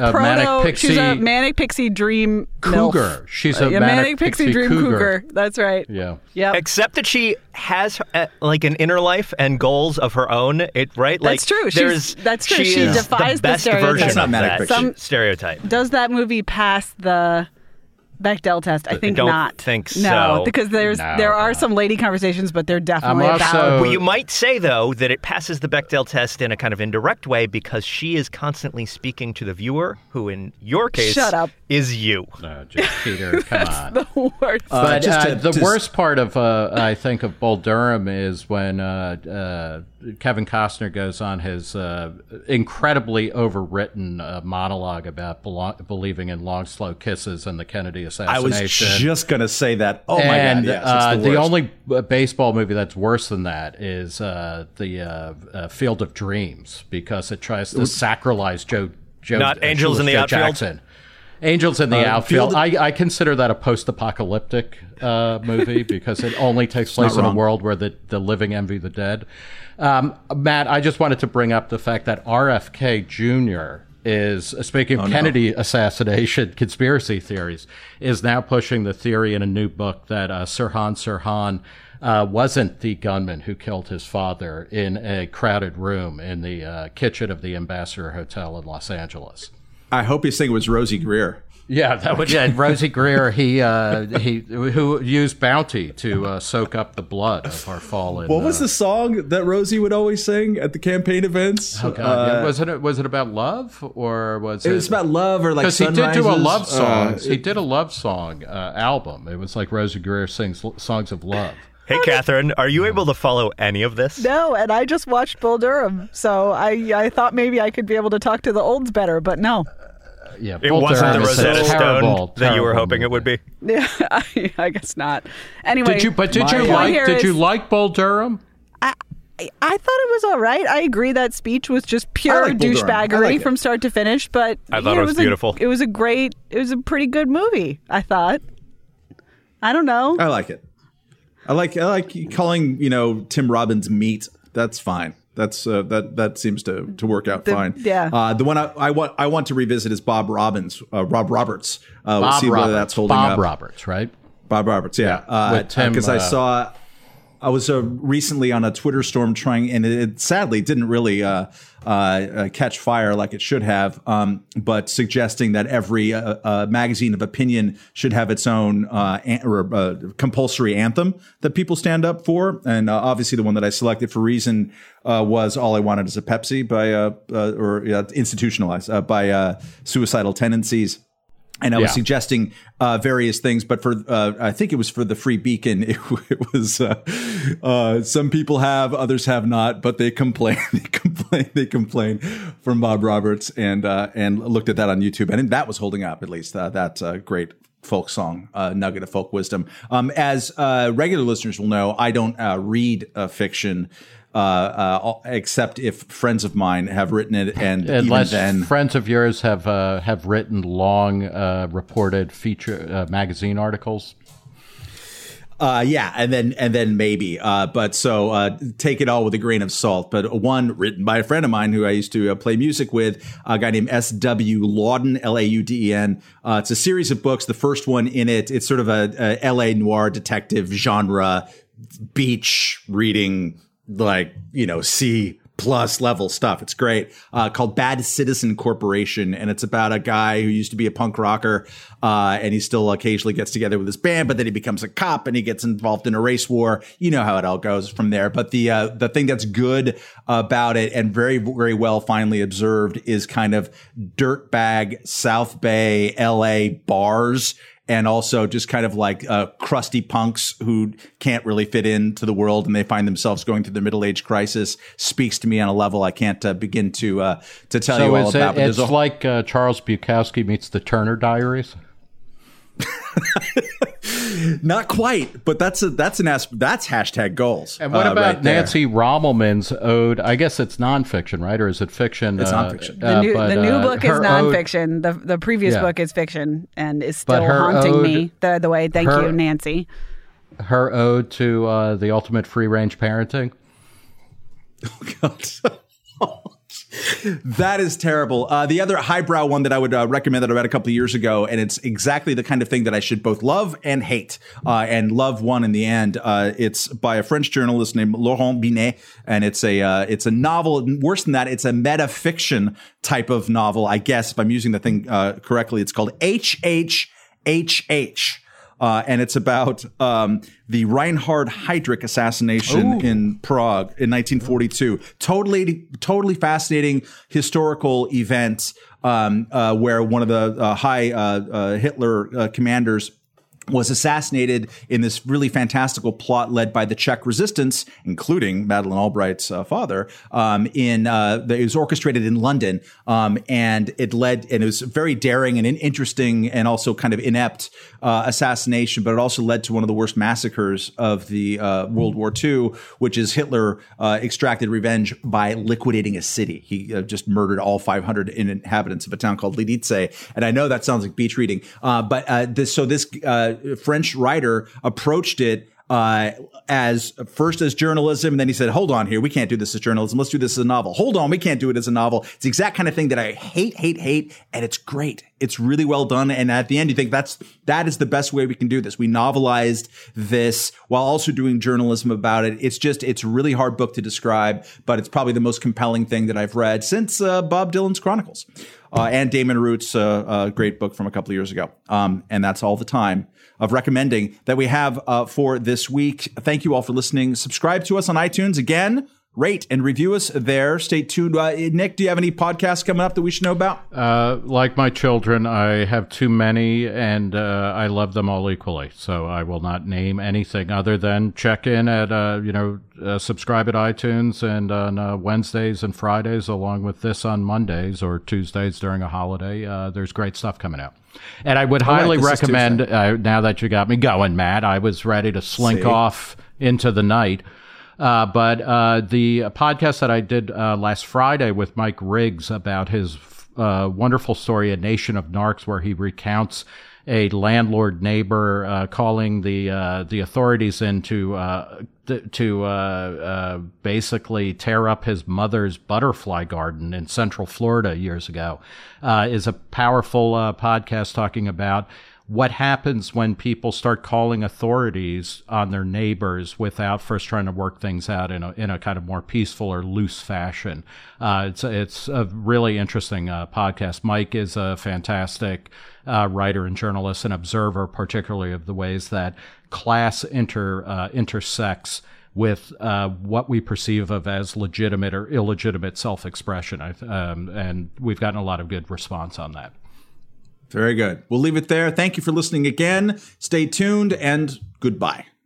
manic pixie dream cougar. MILF. She's a manic pixie dream cougar. That's right. Yeah. Yep. Except that she has like an inner life and goals of her own. Right? That's true. That's true. She defies the best stereotype. version That's not of manic that stereotype. Does that movie pass the Bechdel test? I think don't not. Think so. No, because there are some lady conversations, but they're definitely about. Well, you might say though that it passes the Bechdel test in a kind of indirect way, because she is constantly speaking to the viewer, who in your case is you. No, just Peter, come on. The worst. But the worst part of I think of Bull Durham is when Kevin Costner goes on his incredibly overwritten monologue about believing in long, slow kisses and the Kennedy assassination. I was just going to say that. Oh, my God. Yes, the only baseball movie that's worse than that is the Field of Dreams, because it tries to sacralize Joe Not Angels in the Outfield? Jackson. Angels in the Outfield. I consider that a post-apocalyptic movie because it only takes place in a world where the living envy the dead. Matt, I just wanted to bring up the fact that RFK Jr. is, speaking of Kennedy assassination conspiracy theories, is now pushing the theory in a new book that Sirhan Sirhan wasn't the gunman who killed his father in a crowded room in the kitchen of the Ambassador Hotel in Los Angeles. I hope he's saying it was Rosie Greer. Yeah, that would. Yeah, Rosie Greer. He who used Bounty to soak up the blood of our fallen. What was the song that Rosie would always sing at the campaign events? Oh God, was it about love or was it? It was about love or like because he did do a love song. He did a love song album. It was like Rosie Greer sings songs of love. Hey, Catherine, are you able to follow any of this? No, and I just watched Bull Durham, so I thought maybe I could be able to talk to the olds better, but no. Yeah, it wasn't the Rosetta Stone that you were hoping it would be. Yeah, I guess not. Anyway, did you like Bull Durham? I thought it was all right. I agree that speech was just pure douchebaggery from start to finish, but I thought it was beautiful. It was a pretty good movie, I thought. I don't know. I like it. I like calling, Tim Robbins meat. That's fine. That's that seems to work out fine. Yeah. The one I want to revisit is Rob Roberts. We'll see whether that's holding up. Bob Roberts, right? Bob Roberts, yeah. With Tim, because I was recently on a Twitter storm trying, and it sadly didn't really catch fire like it should have, but suggesting that every magazine of opinion should have its own compulsory anthem that people stand up for. And obviously the one that I selected for reason was All I Wanted Is a Pepsi by institutionalized by Suicidal Tendencies. And I was suggesting various things, but for I think it was for the Free Beacon. It was some people have, others have not, but they complain. They complain from Bob Roberts, and looked at that on YouTube, and that was holding up at least. That great folk song, nugget of folk wisdom. As regular listeners will know, I don't read fiction. Except if friends of mine have written it, and unless even then, friends of yours have written long reported feature magazine articles. And then maybe. But so take it all with a grain of salt. But one written by a friend of mine who I used to play music with, a guy named S.W. Lauden, Lauden. It's a series of books. The first one in it, it's sort of a L.A. noir detective genre, beach reading. Like, C+ level stuff. It's great. Called Bad Citizen Corporation. And it's about a guy who used to be a punk rocker. And he still occasionally gets together with his band, but then he becomes a cop and he gets involved in a race war. You know how it all goes from there. But the thing that's good about it and very, very well finally observed is kind of dirtbag South Bay LA bars. And also just kind of like crusty punks who can't really fit into the world, and they find themselves going through the middle-age crisis. Speaks to me on a level I can't begin to tell you all about. It's like Charles Bukowski meets the Turner Diaries. Not quite, but that's hashtag goals. And what about Nancy Rommelmann's ode? I guess it's nonfiction, right? Or is it fiction? It's nonfiction. The new book is nonfiction. The previous book is fiction and is still haunting me. The way. Thank you, Nancy. Her ode to the ultimate free range parenting. Oh God. That is terrible. The other highbrow one that I would recommend that I read a couple of years ago, and it's exactly the kind of thing that I should both love and hate, and love one in the end. It's by a French journalist named Laurent Binet, and it's a novel. Worse than that, it's a metafiction type of novel, I guess, if I'm using the thing correctly. It's called HHHH. And it's about the Reinhard Heydrich assassination in Prague in 1942. Totally fascinating historical event where one of the high Hitler commanders was assassinated in this really fantastical plot led by the Czech resistance, including Madeleine Albright's father. It was orchestrated in London, and it was very daring and interesting, and also kind of inept assassination. But it also led to one of the worst massacres of the World War II, which is Hitler extracted revenge by liquidating a city. He just murdered all 500 inhabitants of a town called Lidice. And I know that sounds like beach reading, but this French writer approached it as journalism, and then he said, hold on here, we can't do this as journalism, let's do this as a novel. Hold on, we can't do it as a novel. It's the exact kind of thing that I hate, and it's great. It's really well done, and at the end you think that is the best way we can do this. We novelized this while also doing journalism about it. It's a really hard book to describe, but it's probably the most compelling thing that I've read since Bob Dylan's Chronicles. And Damon Root's great book from a couple of years ago. And that's all the time of recommending that we have for this week. Thank you all for listening. Subscribe to us on iTunes. Again, rate and review us there. Stay tuned. Nick, do you have any podcasts coming up that we should know about? Like my children, I have too many, and I love them all equally. So I will not name anything other than check in at, subscribe at iTunes, and on Wednesdays and Fridays, along with this on Mondays or Tuesdays during a holiday. There's great stuff coming out. And I would highly recommend, now that you got me going, Matt, I was ready to slink off into the night. But the podcast that I did last Friday with Mike Riggs about his wonderful story, A Nation of Narcs, where he recounts a landlord neighbor calling the authorities in to basically tear up his mother's butterfly garden in Central Florida years ago, is a powerful podcast talking about what happens when people start calling authorities on their neighbors without first trying to work things out in a kind of more peaceful or loose fashion. It's a really interesting podcast. Mike is a fantastic writer and journalist and observer, particularly of the ways that class intersects with what we perceive of as legitimate or illegitimate self-expression. And we've gotten a lot of good response on that. Very good. We'll leave it there. Thank you for listening again. Stay tuned, and goodbye.